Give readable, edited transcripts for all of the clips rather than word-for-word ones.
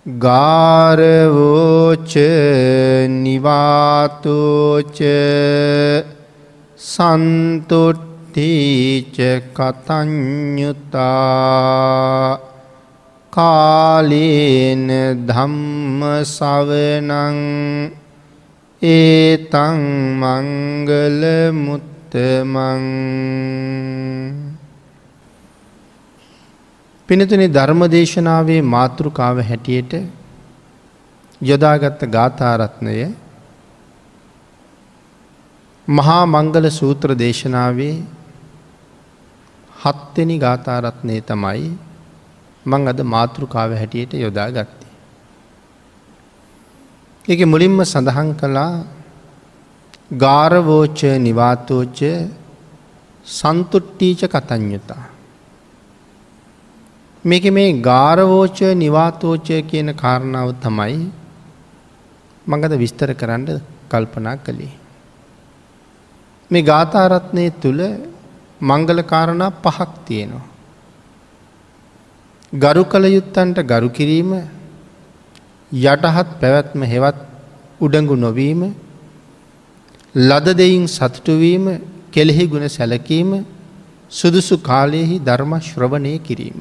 ගාරවෝච නිවාතෝච සන්තුට්ඨීච කතඤ්ඤුතා කාලේන ධම්ම ශවනං ඒතං මංගල මුත්තමං. පිනතුනේ ධර්මදේශනාවේ මාතෘකාව හැටියට යොදාගත් ගාථා රත්නය මහා මංගල සූත්‍ර දේශනාවේ 7 වෙනි ගාථා රත්නය තමයි මම අද මාතෘකාව හැටියට යොදාගත්තේ. ඒකේ මුලින්ම සඳහන් කළා ගාරවෝච නිවාතෝච සන්තුට්ඨීච කතඤ්ඤුතා. මේකේ මේ ගාරවෝච නිවාතෝච කියන කාරණාව තමයි මම අද විස්තර කරන්න කල්පනා කළේ. මේ ගාථා රත්නයේ තුල මංගල කාරණා 5ක් තියෙනවා. ගරු කළ යුත්තන්ට ගරු කිරීම, යටහත් පැවැත්ම හෙවත් උඩඟු නොවීම, ලද දෙයින් සතුටු වීම, කෙලෙහි ගුණ සැලකීම, සුදුසු කාලයේහි ධර්ම ශ්‍රවණය කිරීම.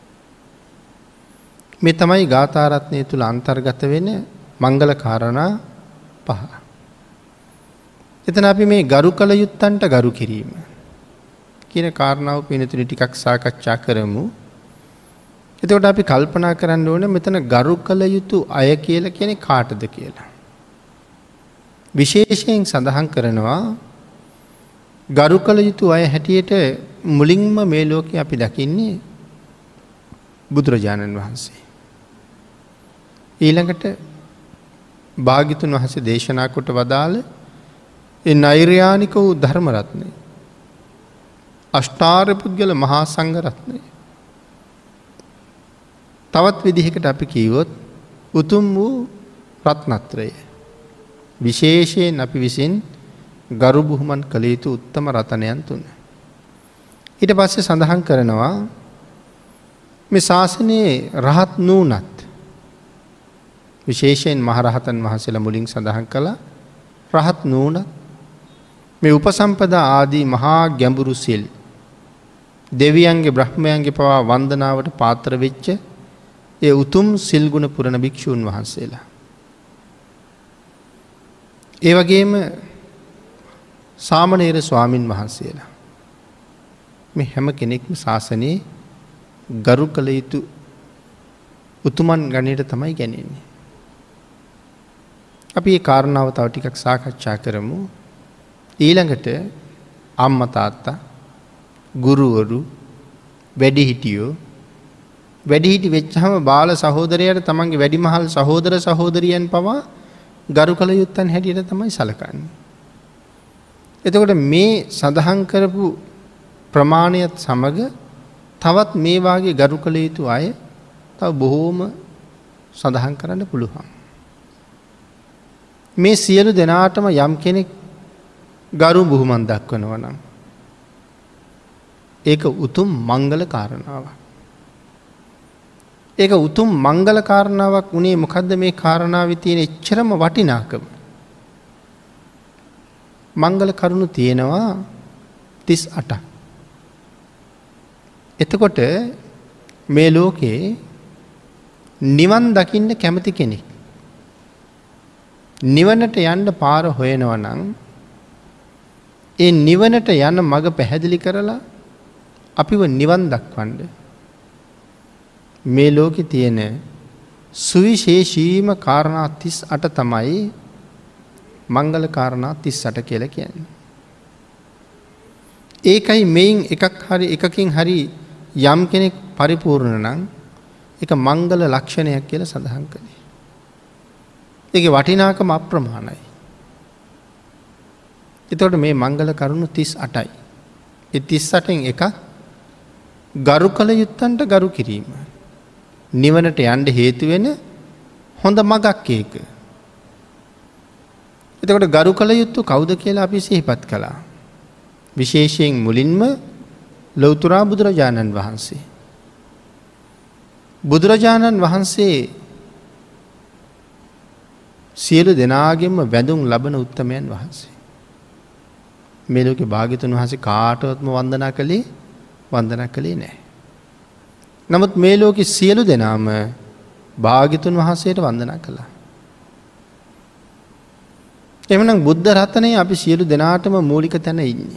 මේ තමයි ගාථා රත්නයේ තුල අන්තර්ගත වෙන මංගල කාරණා 5. එතන අපි මේ ගරු කළ යුත්තන්ට ගරු කිරීම කියන කාරණාව පිළිතුරු ටිකක් සාකච්ඡා කරමු. එතකොට අපි කල්පනා කරන්න ඕනේ මෙතන ගරු කළ යුතු අය කියලා කියන්නේ කාටද කියලා. විශේෂයෙන් සඳහන් කරනවා ගරු කළ යුතු අය හැටියට මුලින්ම මේ ලෝකේ අපි දකින්නේ බුදුරජාණන් වහන්සේ. ඊළඟට භාග්‍යතුන් වහන්සේ දේශනා කොට වදාළ ඒ නෛර්යානික වූ ධර්ම රත්නය, අෂ්ටාර්ය පුද්ගල මහා සංඝ රත්නය. තවත් විදිහකට අපි කියවොත් උතුම් වූ රත්නත්‍රය. විශේෂයෙන් අපි විසින් ගරු බුහුමන් කළ යුතු උත්තම රතනයන් 3. ඊට පස්සේ සඳහන් කරනවා මේ ශාසනයේ රහත් නුනත් විශේෂයෙන් මහරහතන් වහන්සේලා මුලින් සඳහන් කළා රහත් නුනත් මේ උපසම්පදා ආදී මහා ගැඹුරු සිල් දෙවියන්ගේ බ්‍රහ්මයන්ගේ පවා වන්දනාවට පාත්‍ර වෙච්ච ඒ උතුම් සිල් ගුණ පුරණ භික්ෂූන් වහන්සේලා. ඒ වගේම සාමණේර ස්වාමින් වහන්සේලා මේ හැම කෙනෙක්ම ශාසනයේ ගරු කළ යුතු උතුමන් ගණයට තමයි ගන්නේ. අපි මේ කාරණාව තව ටිකක් සාකච්ඡා කරමු. ඊළඟට අම්මා තාත්තා, ගුරුවරු, වැඩිහිටියෝ වැඩිහිටි වෙච්චාම බාල සහෝදරයාට තමන්ගේ වැඩිමහල් සහෝදර සහෝදරියන් පවා ගරු කළ යුත්තන් හැටියට තමයි සලකන්නේ. එතකොට මේ සඳහන් කරපු ප්‍රමාණයත් සමග තවත් මේ වාගේ ගරු කළ යුතු අය තව බොහෝම සඳහන් කරන්න පුළුවන්. මේ සියලු දෙනාටම යම් කෙනෙක් ගරු බුහුමන් දක්වනවා නම් ඒක උතුම් මංගල කාරණාවක්. ඒක උතුම් මංගල කාරණාවක් උනේ මොකද්ද මේ කාරණාවේ තියෙන එච්චරම වටිනාකම? මංගල කරුණු තියෙනවා 38ක්. එතකොට මේ ලෝකේ නිවන් දකින්න කැමති කෙනෙක් නිවනට යන්න පාර හොයනවා නම් ඒ නිවනට යන මඟ පැහැදිලි කරලා අපිව නිවන් දක්වන්න මේ ලෝකේ තියෙන සුවිශේෂීම කාරණා 38 තමයි මංගල කාරණා 38 කියලා කියන්නේ. ඒකයි මේන් එකකින් හරි යම් කෙනෙක් පරිපූර්ණ නම් ඒක මංගල ලක්ෂණයක් කියලා සඳහන් කළේ. ඒකේ වටිනාකම අප්‍රමාණයි. එතකොට මේ මංගල කරුණු 38යි. ඒ 38න් එකක් ගරු කළ යුත්තන්ට ගරු කිරීම. නිවනට යන්න හේතු වෙන හොඳ මගක් ඒක. එතකොට ගරු කළ යුතු කවුද කියලා අපි සිහිපත් කළා. විශේෂයෙන් මුලින්ම ලෞතර බුදුරජාණන් වහන්සේ. බුදුරජාණන් වහන්සේ සියලු දෙනාගෙන්ම වැඳුම් ලබන උත්තමයන් වහන්සේ. මේ ලෝකේ භාග්‍යතුන් වහන්සේ කාටවත්ම වන්දනා කළේ නැහැ. නමුත් මේ ලෝකේ සියලු දෙනාම භාග්‍යතුන් වහන්සේට වන්දනා කළා. එhmenan බුද්ධ රත්නයේ අපි සියලු දෙනාටම මූලික තැන ඉන්නේ.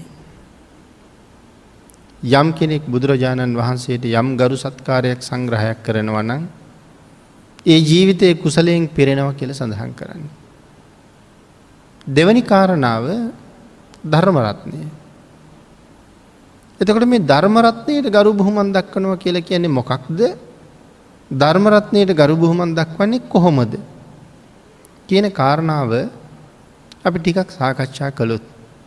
යම් කෙනෙක් බුදුරජාණන් වහන්සේට යම් ගරු සත්කාරයක් සංග්‍රහයක් කරනවා නම් ඒ ජීවිතයේ කුසලයෙන් පිරෙනවා කියලා සඳහන් කරන්නේ. දෙවැනි කාරණාව ධර්ම රත්නය. එතකොට මේ ධර්ම රත්නයට ගරු බුහුමන් දක්වනවා කියලා කියන්නේ මොකක්ද? ධර්ම රත්නයට ගරු බුහුමන් දක්වන්නේ කොහොමද කියන කාරණාව අපි ටිකක් සාකච්ඡා කළොත්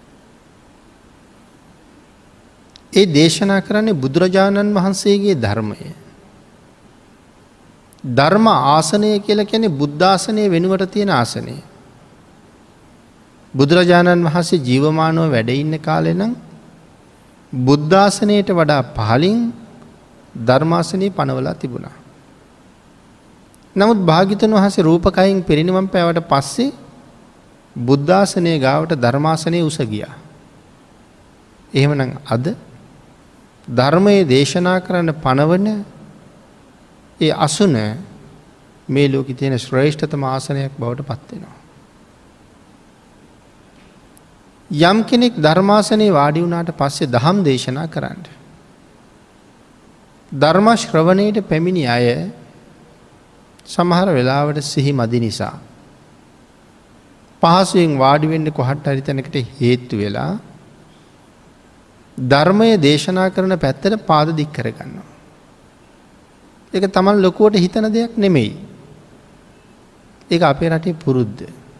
ඒ දේශනා කරන්නේ බුදුරජාණන් වහන්සේගේ ධර්මය. ධර්ම ආසනය කියලා කියන්නේ බුද්ධාසනය වෙනුවට තියෙන ආසනය. බුදුරජාණන් වහන්සේ ජීවමානව වැඩ ඉන්න කාලේ නම් බුද්ධාසනයට වඩා පහළින් ධර්මාසනයේ පනවලා තිබුණා. නමුත් භාග්‍යවතුන් වහන්සේ රූපකයෙන් පිරිනිවන් පෑවට පස්සේ බුද්ධාසනයේ ගාවට ධර්මාසනයේ උස ගියා. එහෙමනම් අද ධර්මයේ දේශනා කරන්න පනවන ඒ අසුන මේ ලෝකේ තියෙන ශ්‍රේෂ්ඨතම ආසනයක් බවට පත් වෙනවා. යම් කෙනෙක් ධර්මාසනයේ වාඩි වුණාට පස්සේ දහම් දේශනා කරන්න. ධර්ම ශ්‍රවණයට පැමිණි අය සමහර වෙලාවට සිහි මදි නිසා පහසුවෙන් වාඩි වෙන්න කොහට හරි තැනකට හේතු වෙලා ධර්මයේ දේශනා කරන පැත්තට පාද දික් කරගන්නවා. ඒක තමන් ලොකුවට හිතන දෙයක් නෙමෙයි. ඒක අපේ රටේ පුරුද්ද.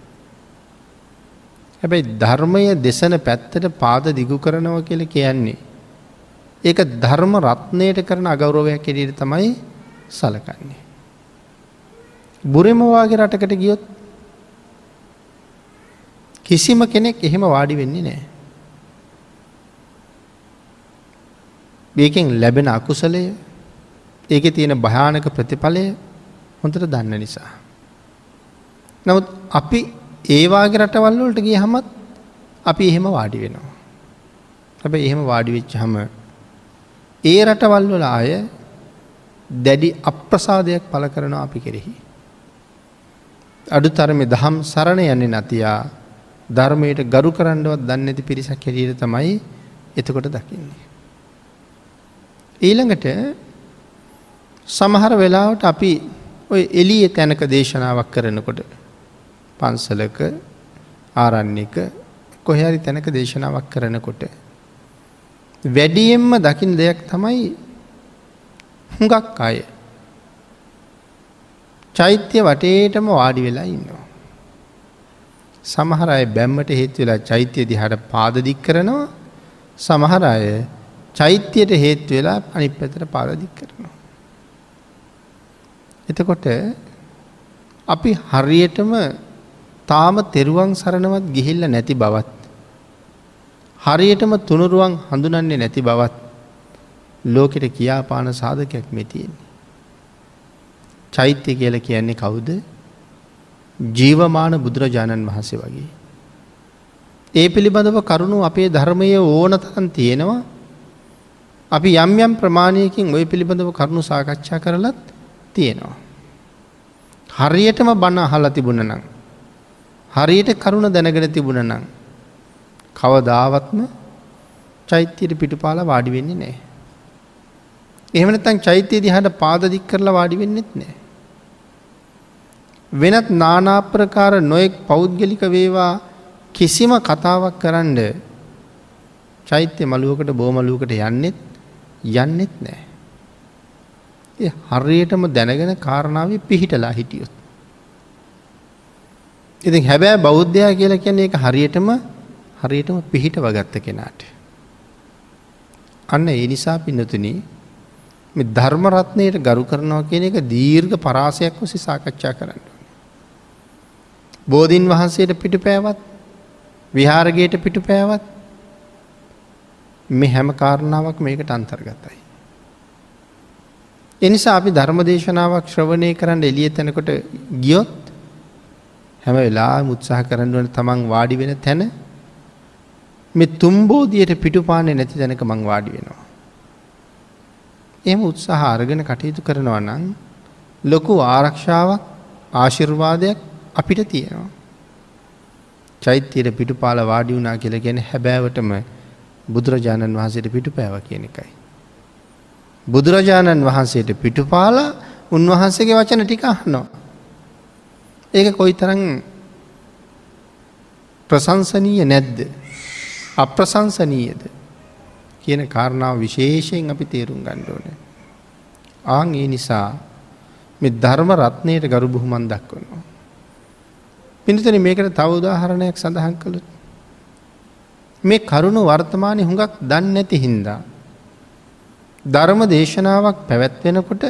හැබැයි ධර්මයේ දේශන පැත්තට පාද දිගු කරනවා කියලා කියන්නේ ඒක ධර්ම රත්නයට කරන අගෞරවයක් හැටියට තමයි සලකන්නේ. බුරෙම වාගේ රටකට ගියොත් කිසිම කෙනෙක් එහෙම වාඩි වෙන්නේ නැහැ. මේකෙන් ලැබෙන අකුසලය, ඒකේ තියෙන භයානක ප්‍රතිඵලය හොඳට දන්න නිසා. නමුත් අපි ඒ වාගේ රටවල් වලට ගියහමත් අපි එහෙම වාඩි වෙනවා. හැබැයි එහෙම වාඩි වෙච්චහම ඒ රටවල් වල අය දැඩි අප්‍රසාදයක් පළ කරනවා අපි කෙරෙහි. අඩුතරමේ දහම් සරණ යන්නේ නැතියා ධර්මයට ගරු කරන්නවත් දන්නේ නැති පිරිසක් හැටියට තමයි එතකොට දකින්නේ. ඊළඟට සමහර වෙලාවට අපි ඔය එළියේ තැනක දේශනාවක් කරනකොට පන්සලක ආරණ්‍යක කොහේ හරි තැනක දේශනාවක් කරනකොට වැඩියෙන්ම දකින්න දෙයක් තමයි හුඟක් අය චෛත්‍ය වටේටම වාඩි වෙලා ඉන්නවා. සමහර අය බැම්මට හේතු වෙලා චෛත්‍ය දිහාට පාද දික් කරනවා. සමහර අය චෛත්‍යයට හේතු වෙලා අනිත් පැත්තට පාද දික් කරනවා. එතකොට අපි හරියටම තාම තෙරුවන් සරණවත් ගිහිල්ලා නැති බවත් හරියටම තුනුරුවන් හඳුනන්නේ නැති බවත් ලෝකෙට කියාපාන සාධකයක් මේ තියෙන්නේ. චෛත්‍ය කියලා කියන්නේ කවුද? ජීවමාන බුදුරජාණන් වහන්සේ වගේ. ඒ පිළිබඳව කරුණු අපේ ධර්මයේ ඕන තරම් තියෙනවා. අපි යම් යම් ප්‍රමාණයකින් ওই පිළිබඳව කරුණු සාකච්ඡා කරලත් තියෙනවා. හරියටම බණ අහලා තිබුණා නම් හරියට කරුණ දැනගෙන තිබුණා නම් කවදාවත්ම චෛත්‍යයට පිටුපාලා වාඩි වෙන්නේ නැහැ. එහෙම නැත්නම් චෛත්‍ය දිහාට පාද දික් කරලා වාඩි වෙන්නෙත් නැහැ. වෙනත් নানা ආකාර නොඑක් පෞද්ගලික වේවා කිසිම කතාවක් කරන්න චෛත්‍ය මළුවකට බොමළුවකට යන්නෙත් නැහැ. ඒ හරියටම දැනගෙන කාරණාවේ පිහිටලා හිටියොත්. ඉතින් හැබැයි බෞද්ධයා කියලා කියන්නේ ඒක හරියටම පිහිටව ගත්ත කෙනාට. අන්න ඒ නිසා පින්නතුනි මේ ධර්ම රත්නයට ගරු කරනවා කියන එක දීර්ඝ පරාසයක් ඔස්සේ සාකච්ඡා කරන්න ඕනේ. බෝධීන් වහන්සේට පිටුපෑවත් විහාරගේට පිටුපෑවත් මේ හැම කාරණාවක් මේකට අන්තර්ගතයි. ඒ නිසා අපි ධර්ම දේශනාවක් ශ්‍රවණය කරන්න එළිය තැනකට ගියොත් හැම වෙලාවෙම උත්සාහ කරන්න ඕනේ තමන් වාඩි වෙන තැන මේ තුම්බෝදියට පිටුපාන්නේ නැති තැනක මං වාඩි වෙනවා. එහෙම උත්සාහ අරගෙන කටයුතු කරනවා නම් ලොකු ආරක්ෂාවක් ආශිර්වාදයක් අපිට තියෙනවා. චෛත්‍යයට පිටුපාල වාඩි වුණා කියලා කියන්නේ හැබෑවටම බුදුරජාණන් වහන්සේට පිටුපෑවා කියන එකයි. බුදුරජාණන් වහන්සේට පිටුපාලා උන්වහන්සේගේ වචන ටික අහනවා. ඒක කොයිතරම් ප්‍රශංසනීය නැද්ද? අප්‍රශංසනීයද කියන කාරණාව විශේෂයෙන් අපි තේරුම් ගන්න ඕනේ. ඒ නිසා මේ ධර්ම රත්නයට ගරු බුහුමන් දක්වනවා. පින්තුනි මේකට තව උදාහරණයක් සඳහන් කළොත් මේ කරුණ වර්තමානයේ හුඟක් දන්නේ නැති හින්දා ධර්ම දේශනාවක් පැවැත්වෙනකොට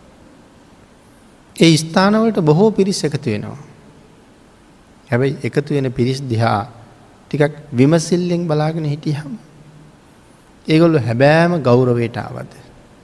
ඒ ස්ථානවලට බොහෝ පිරිස් එකතු වෙනවා. හැබැයි එකතු වෙන පිරිස් දිහා ටිකක් විමසිල්ලෙන් බලාගෙන හිටියහම ඒගොල්ලෝ හැබෑම ගෞරවයට ආවද?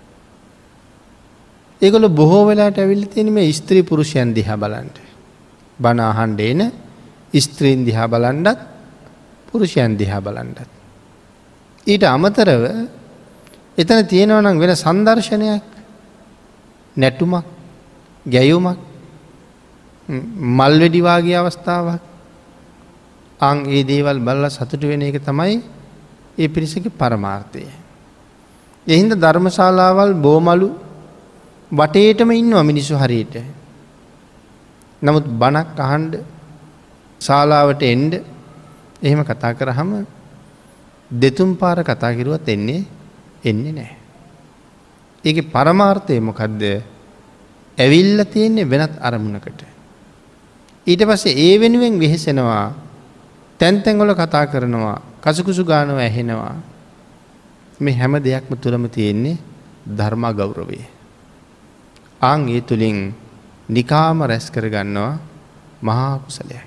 ඒගොල්ලෝ බොහෝ වෙලාවට ඇවිල්ලා තියෙන මේ ස්ත්‍රී පුරුෂයන් දිහා බලන්න. බණ අහන්න එන ස්ත්‍රීන් දිහා බලන්නත් පුරුෂයන් දිහා බලන්නත්. ඊට අමතරව එතන තියෙනවා නම් වෙන සංදර්ශනයක්, නැටුමක්, ගැයුමක්, මල් වෙඩි වාගේ අවස්ථාවක්. ඒ දේවල් බලලා සතුටු වෙන එක තමයි ඒ පිරිසගේ පරමාර්ථය. ඒ හින්දා ධර්මශාලාවල් බෝමලු වටේටම ඉන්නවා මිනිස්සු හරියට. නමුත් බණක් අහන්න ශාලාවට එන්න එහෙම කතා කරාම දෙතුන් පාර කතා කරුවත් එන්නේ නැහැ. ඒකේ පරමාර්ථය මොකද්ද? ඇවිල්ලා තියෙන්නේ වෙනත් අරමුණකට. ඊට පස්සේ ඒ වෙනුවෙන් වෙහෙසෙනවා. තැන් තැන් වල කතා කරනවා, කසුකුසු ගානවා, ඇහෙනවා. මේ හැම දෙයක්ම තුලම තියෙන්නේ ධර්ම ගෞරවය. ඒ තුලින් නිකාම රැස් කර ගන්නවා මහා කුසලයක්.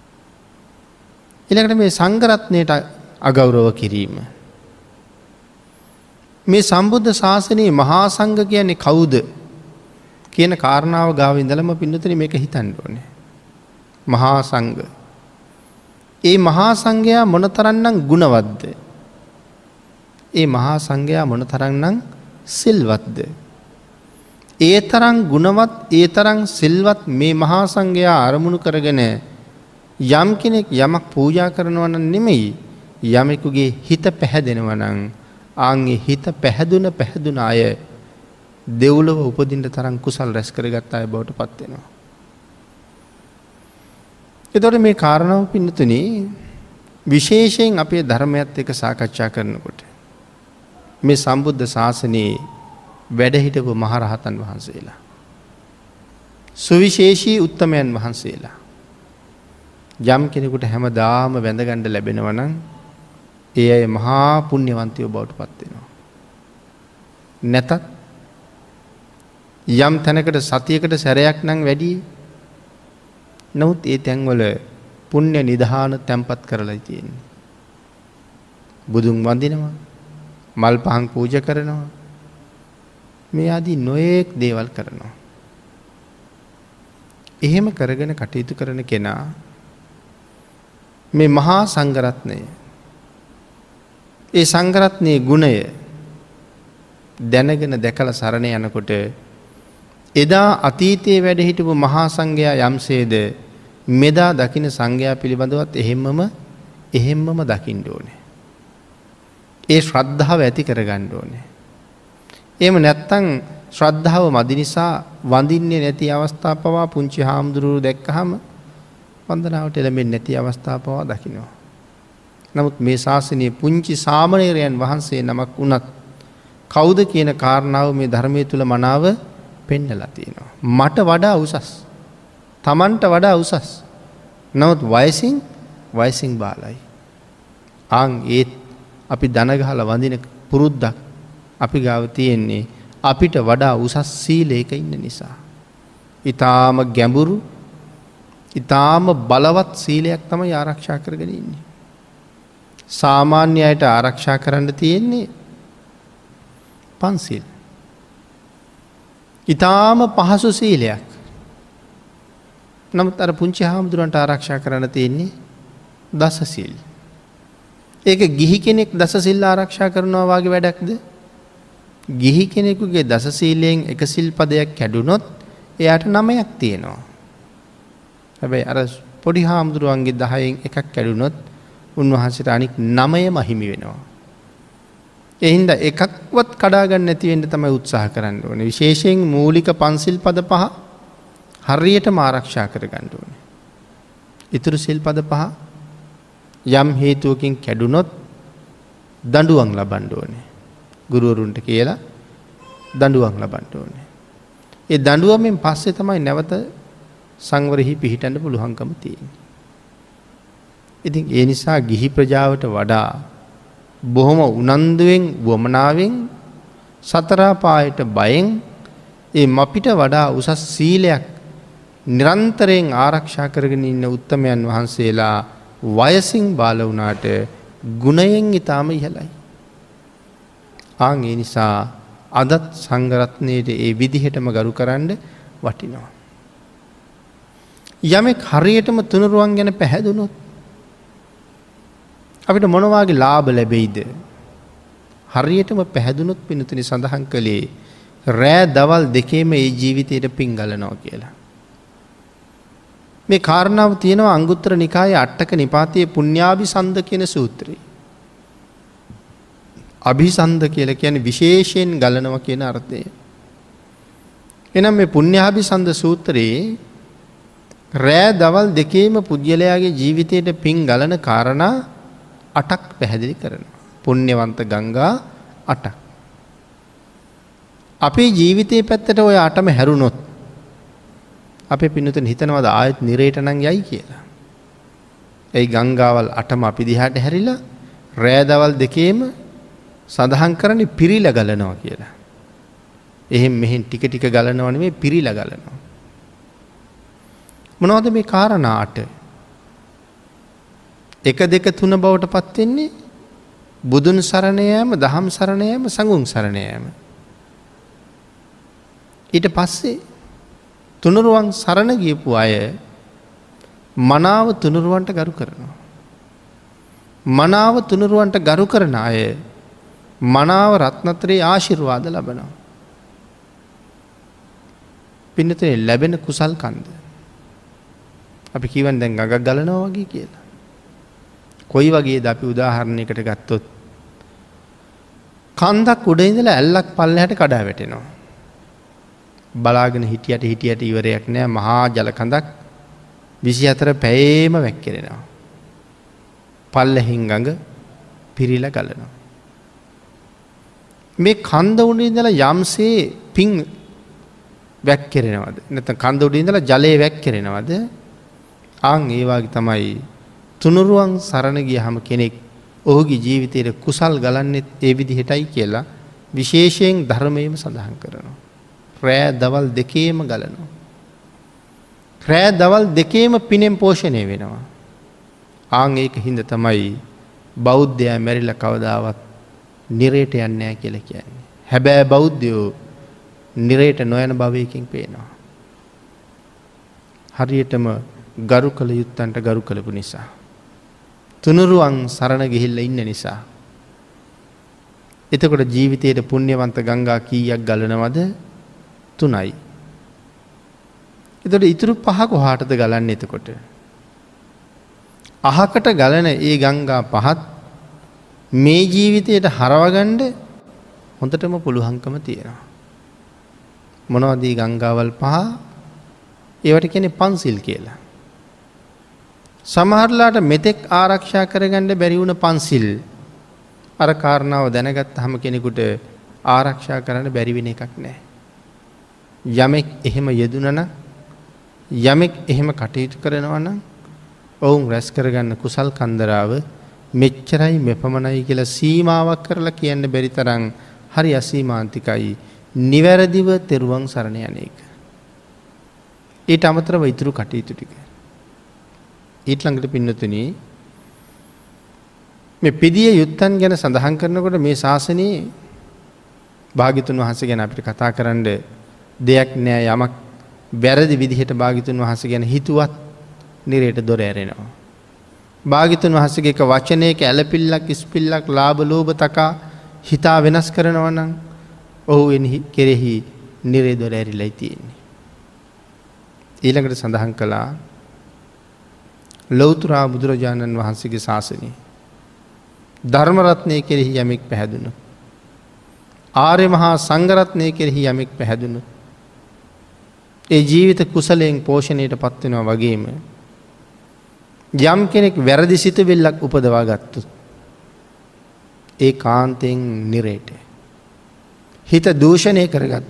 ඊළඟට මේ සංඝ රත්නයට අගෞරව කිරීම. මේ සම්බුද්ධ ශාසනයේ මහා සංඝ කියන්නේ කවුද කියන කාරණාව ගාව ඉඳලම පින්නතුනි මේක හිතන්න ඕනේ. මහා සංඝ. ඒ මහා සංඝයා මොනතරම්නම් ගුණවත්ද? ඒ මහා සංඝයා මොනතරම්නම් සිල්වත්ද? ඒ තරම් ගුණවත්, ඒ තරම් සිල්වත් මේ මහා සංඝයා අරමුණු කරගෙන යම් කෙනෙක් යමක් පූජා කරනවා නම් නෙමෙයි, යමෙකුගේ හිත පැහැදෙනවා නම් ආන්ගේ හිත පැහැදුන අය දෙව්ලොව උපදින්න තරම් කුසල් රැස් කරගත් අය බවට පත් වෙනවා. එතකොට මේ කාරණාව පින්නතුනි විශේෂයෙන් අපේ ධර්මයත් එක්ක සාකච්ඡා කරනකොට මේ සම්බුද්ධ ශාසනයේ වැඩ හිටපු මහරහතන් වහන්සේලා, සුවිශේෂී උත්තමයන් වහන්සේලා යම් කෙනෙකුට හැමදාම වැඳගන්න ලැබෙනවා නම් ඒ අය මහා පුණ්‍යවන්තයෝ බවට පත් වෙනවා. නැතත් යම් තැනකට සතියකට සැරයක් නම් වැඩි. නමුත් ඒ තැන්වල පුණ්‍ය නිධාන තැන්පත් කරලා තියෙන්නේ. බුදුන් වඳිනවා, මල් පහන් පූජා කරනවා, මේ ආදී නොයෙක් දේවල් කරනවා. එහෙම කරගෙන කටයුතු කරන කෙනා මේ මහා සංඝරත්නය, ඒ සංඝරත්නයේ ගුණය දැනගෙන දැකලා සරණ යනකොට එදා අතීතයේ වැඩ හිටපු මහා සංඝයා යම්සේද මෙදා දකින්න සංඝයා පිළිබඳවත් එහෙම්මම දකින්න ඕනේ. ඒ ශ්‍රද්ධාව ඇති කරගන්න ඕනේ. එහෙම නැත්නම් ශ්‍රද්ධාව මදි නිසා වඳින්නේ නැති අවස්ථා පවා පුංචි හාමුදුරුවෝ දැක්කහම වන්දනාවට එළඹෙන්නේ නැති අවස්ථා පවා දකින්නවා. නමුත් මේ ශාසනයේ පුංචි සාමණේරයන් වහන්සේ නමක් වුණත් කවුද කියන කාරණාව මේ ධර්මයේ තුල මනාව පෙන්නලා තියෙනවා. මට වඩා උසස්, Tamanට වඩා උසස්. නමුත් වයසින් බාලයි. ඒත් අපි දන ගහලා වඳින පුරුද්දක් අපි ගාව තියෙන්නේ අපිට වඩා උසස් සීලයක ඉන්න නිසා. ඊටාම ගැඹුරු, ඊටාම බලවත් සීලයක් තමයි ආරක්ෂා කරගෙන ඉන්නේ. සාමාන්‍ය අයට ආරක්ෂා කරන්න තියෙන්නේ පන්සිල්. ඊටාම පහසු සීලයක්. නමුත් අර පුංචි හාමුදුරන්ට ආරක්ෂා කරන්න තියෙන්නේ දස සිල්. ඒක ගිහි කෙනෙක් දස සිල් ආරක්ෂා කරනවා වගේ වැඩක්ද? ගිහි කෙනෙකුගේ දස සීලයෙන් එක සිල් පදයක් කැඩුනොත් එයාට 9ක් තියෙනවා. හැබැයි අර පොඩි හාමුදුරුවන්ගේ 10න් එකක් කැඩුනොත් උන්වහන්සේට අනික් 9ම හිමි වෙනවා. ඒ හින්දා එකක්වත් කඩා ගන්න නැති වෙන්න තමයි උත්සාහ කරන්න ඕනේ. විශේෂයෙන් මූලික පන්සිල් පද 5 හරියටම ආරක්ෂා කරගන්න ඕනේ. ඊතුරු සිල් පද 5 යම් හේතුවකින් කැඩුනොත් දඬුවම් ලබන්න ඕනේ. ගුරුවරුන්ට කියලා දඬුවම් ලබන්න ඕනේ. ඒ දඬුවමෙන් පස්සේ තමයි නැවත සංවරෙහි පිහිටන්න පුළුවන්කම තියෙන්නේ. ඉතින් ඒ නිසා ගිහි ප්‍රජාවට වඩා බොහොම උනන්දුවෙන් වමනාවෙන් සතර පායට බයෙන් ඒ මපිට වඩා උසස් සීලයක් නිරන්තරයෙන් ආරක්ෂා කරගෙන ඉන්න උත්තමයන් වහන්සේලා වයසින් බාල වුණාට ගුණයෙන් ඊටම ඉහළයි. ඒ නිසා අදත් සංඝ රත්නයේ ඒ විදිහටම ගරු කරන්න වටිනවා. යමෙක් හරියටම තුනුරුවන් ගැන පැහැදුනොත් අපිට මොන වගේ ලාභ ලැබෙයිද? හරියටම පැහැදුනොත් පින්තුනි සඳහන් කළේ රෑ දවල් දෙකේම මේ ජීවිතයට පිං ගලනවා කියලා. මේ කාරණාව තියෙනවා අංගුත්තර නිකායේ අටක නිපාතයේ පුඤ්ඤාභිසන්ද කියන සූත්‍රයේ. අභිසන්ද කියලා කියන්නේ විශේෂයෙන් ගලනවා කියන අර්ථය. එනම් මේ පුඤ්ඤාභිසන්ද සූත්‍රයේ රෑ දවල් දෙකේම පුජ්‍යලයාගේ ජීවිතයට පිං ගලන කාරණා 8ක් පැහැදිලි කරනවා. පුණ්‍යවන්ත ගංගා 8ක්. අපේ ජීවිතයේ පැත්තට ඔය 8ම හැරුණොත් අපේ පින්නතුන් හිතනවාද ආයෙත් නිරේට නම් යයි කියලා. ඒ ගංගාවල් 8ම අපි දිහාට හැරිලා රෑ දවල් දෙකේම සඳහන් කරන්නේ පිරිලා ගලනවා කියලා. එහෙන් මෙහෙන් ටික ටික ගලනව නෙමෙයි පිරිලා ගලනවා. මොනවද මේ කාරණා 8? 1 2 3 බවට පත් වෙන්නේ බුදුන් සරණ යාම, දහම් සරණ යාම, සංඝුන් සරණ යාම. ඊට පස්සේ තුනුරුවන් සරණ ගියපු අය මනාව තුනුරුවන්ට ගරු කරනවා. මනාව තුනුරුවන්ට ගරු කරන අය මනාව රත්නත්‍රයේ ආශිර්වාද ලබනවා. පින්නතේ ලැබෙන කුසල් කන්ද. අපි කියවන්නේ දැන් ගඟක් ගලනවා වගේ කියලා. කොයි වගේද අපි උදාහරණයකට ගත්තොත් කන්දක් උඩ ඉඳලා ඇල්ලක් පල්ලෙහාට කඩා වැටෙනවා. බලාගෙන හිටියට ඉවරයක් නෑ. මහා ජල කඳක් 24 පැයේම වැක්කිරෙනවා. පල්ලෙහින් ගඟ පිරීලා ගලනවා. මේ කන්ද උඩ ඉඳලා යම්සේ පිං වැක්කිරෙනවද? නැත්නම් කන්ද උඩ ඉඳලා ජලය වැක්කිරෙනවද? ඒ වගේ තමයි තුනුරුවන් සරණ ගියහම කෙනෙක් ඔහුගේ ජීවිතයේ කුසල් ගලන්නේ ඒ විදිහටයි කියලා විශේෂයෙන් ධර්මයේම සඳහන් කරනවා. රෑ දවල් දෙකේම ගලනවා. රෑ දවල් දෙකේම පිනෙන් පෝෂණය වෙනවා. ඒක හින්දා තමයි බෞද්ධයා මැරිලා කවදාවත් නිරේට යන්නේ නැහැ කියලා කියන්නේ. හැබැයි බෞද්ධයෝ නිරේට නොයන භවයකින් පේනවා. හරියටම ගරු කළ යුත්තන්ට ගරු කළපු නිසා. තුනුරුවන් සරණ ගිහිල්ලා ඉන්න නිසා. එතකොට ජීවිතයේ පුණ්‍යවන්ත ගංගා කීයක් ගලනවද? 3යි. එතකොට ඊතුරු 5 කොහාටද ගලන්නේ එතකොට? අහකට ගලන ඒ ගංගා 5ත් මේ ජීවිතයට හරවගන්න හොඳටම පුළුවන්කම තියෙනවා. මොනවද මේ ගංගාවල් 5? ඒවට කියන්නේ පන්සිල් කියලා. සමහරලාට මෙතෙක් ආරක්ෂා කරගන්න බැරි වුණ පන්සිල් අර කාරණාව දැනගත්තාම කෙනෙකුට ආරක්ෂා කරන්න බැරි වෙන එකක් නැහැ. යමෙක් එහෙම යෙදුණා නම් යමෙක් එහෙම කටයුතු කරනවා නම් ඔවුන් රැස් කරගන්න කුසල් කන්දරාව මෙච්චරයි මෙපමණයි කියලා සීමාවක් කරලා කියන්න බැරි තරම් හරි අසීමාන්තිකයි. නිවැරදිව තෙරුවන් සරණ යන්නේක. ඊට අමතරව ඊතුරු කටයුතු ටික. ඊට ළඟට පින්නතුනි මේ පිදිය යුත්තන් ගැන සඳහන් කරනකොට මේ ශාසනයේ භාග්‍යතුන් වහන්සේ ගැන අපිට කතා කරන්න දෙයක් නෑ. යමක් වැරදි විදිහට භාග්‍යතුන් වහන්සේ ගැන හිතුවත් නිරේට දොර ඇරෙනවා. භාග්‍යතුන් වහන්සේගේ එක වචනයක ඇලපිල්ලක් ඉස්පිල්ලක් ලාභ ලෝභ තකා හිතා වෙනස් කරනවා නම් ඔහු කෙරෙහි නිරේ දොර ඇරිලායි තියෙන්නේ. ඊළඟට සඳහන් කළා ලෞතර බුදුරජාණන් වහන්සේගේ ශාසනය ධර්ම රත්නය කෙරෙහි යමෙක් පැහැදුණොත් ආර්ය මහා සංඝ රත්නය කෙරෙහි යමෙක් පැහැදුණොත් ඒ ජීවිත කුසලයෙන් පෝෂණයට පත් වෙනවා වගේම යම් කෙනෙක් වැරදි සිතුවිල්ලක් උපදවා ගත්තොත් ඒ කාන්තෙන් නිරේට හිත දූෂණය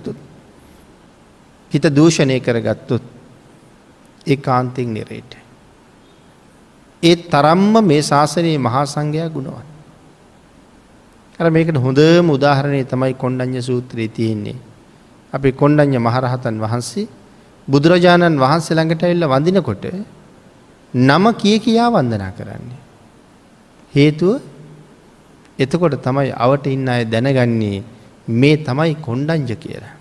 කරගත්තොත් ඒ කාන්තෙන් නිරේට ඒ තරම්ම මේ ශාසනයේ මහා සංඝයා ගුණවත්. අර මේකට හොඳම උදාහරණය තමයි කොණ්ඩඤ්ඤ සූත්‍රයේ තියෙන්නේ. අපි කොණ්ඩඤ්ඤ මහරහතන් වහන්සේ බුදුරජාණන් වහන්සේ ළඟට ඇවිල්ලා වඳිනකොට නම කියා වන්දනා කරන්නේ. හේතුව එතකොට තමයි අවට ඉන්න අය දැනගන්නේ මේ තමයි කොණ්ඩඤ්ඤ කියලා.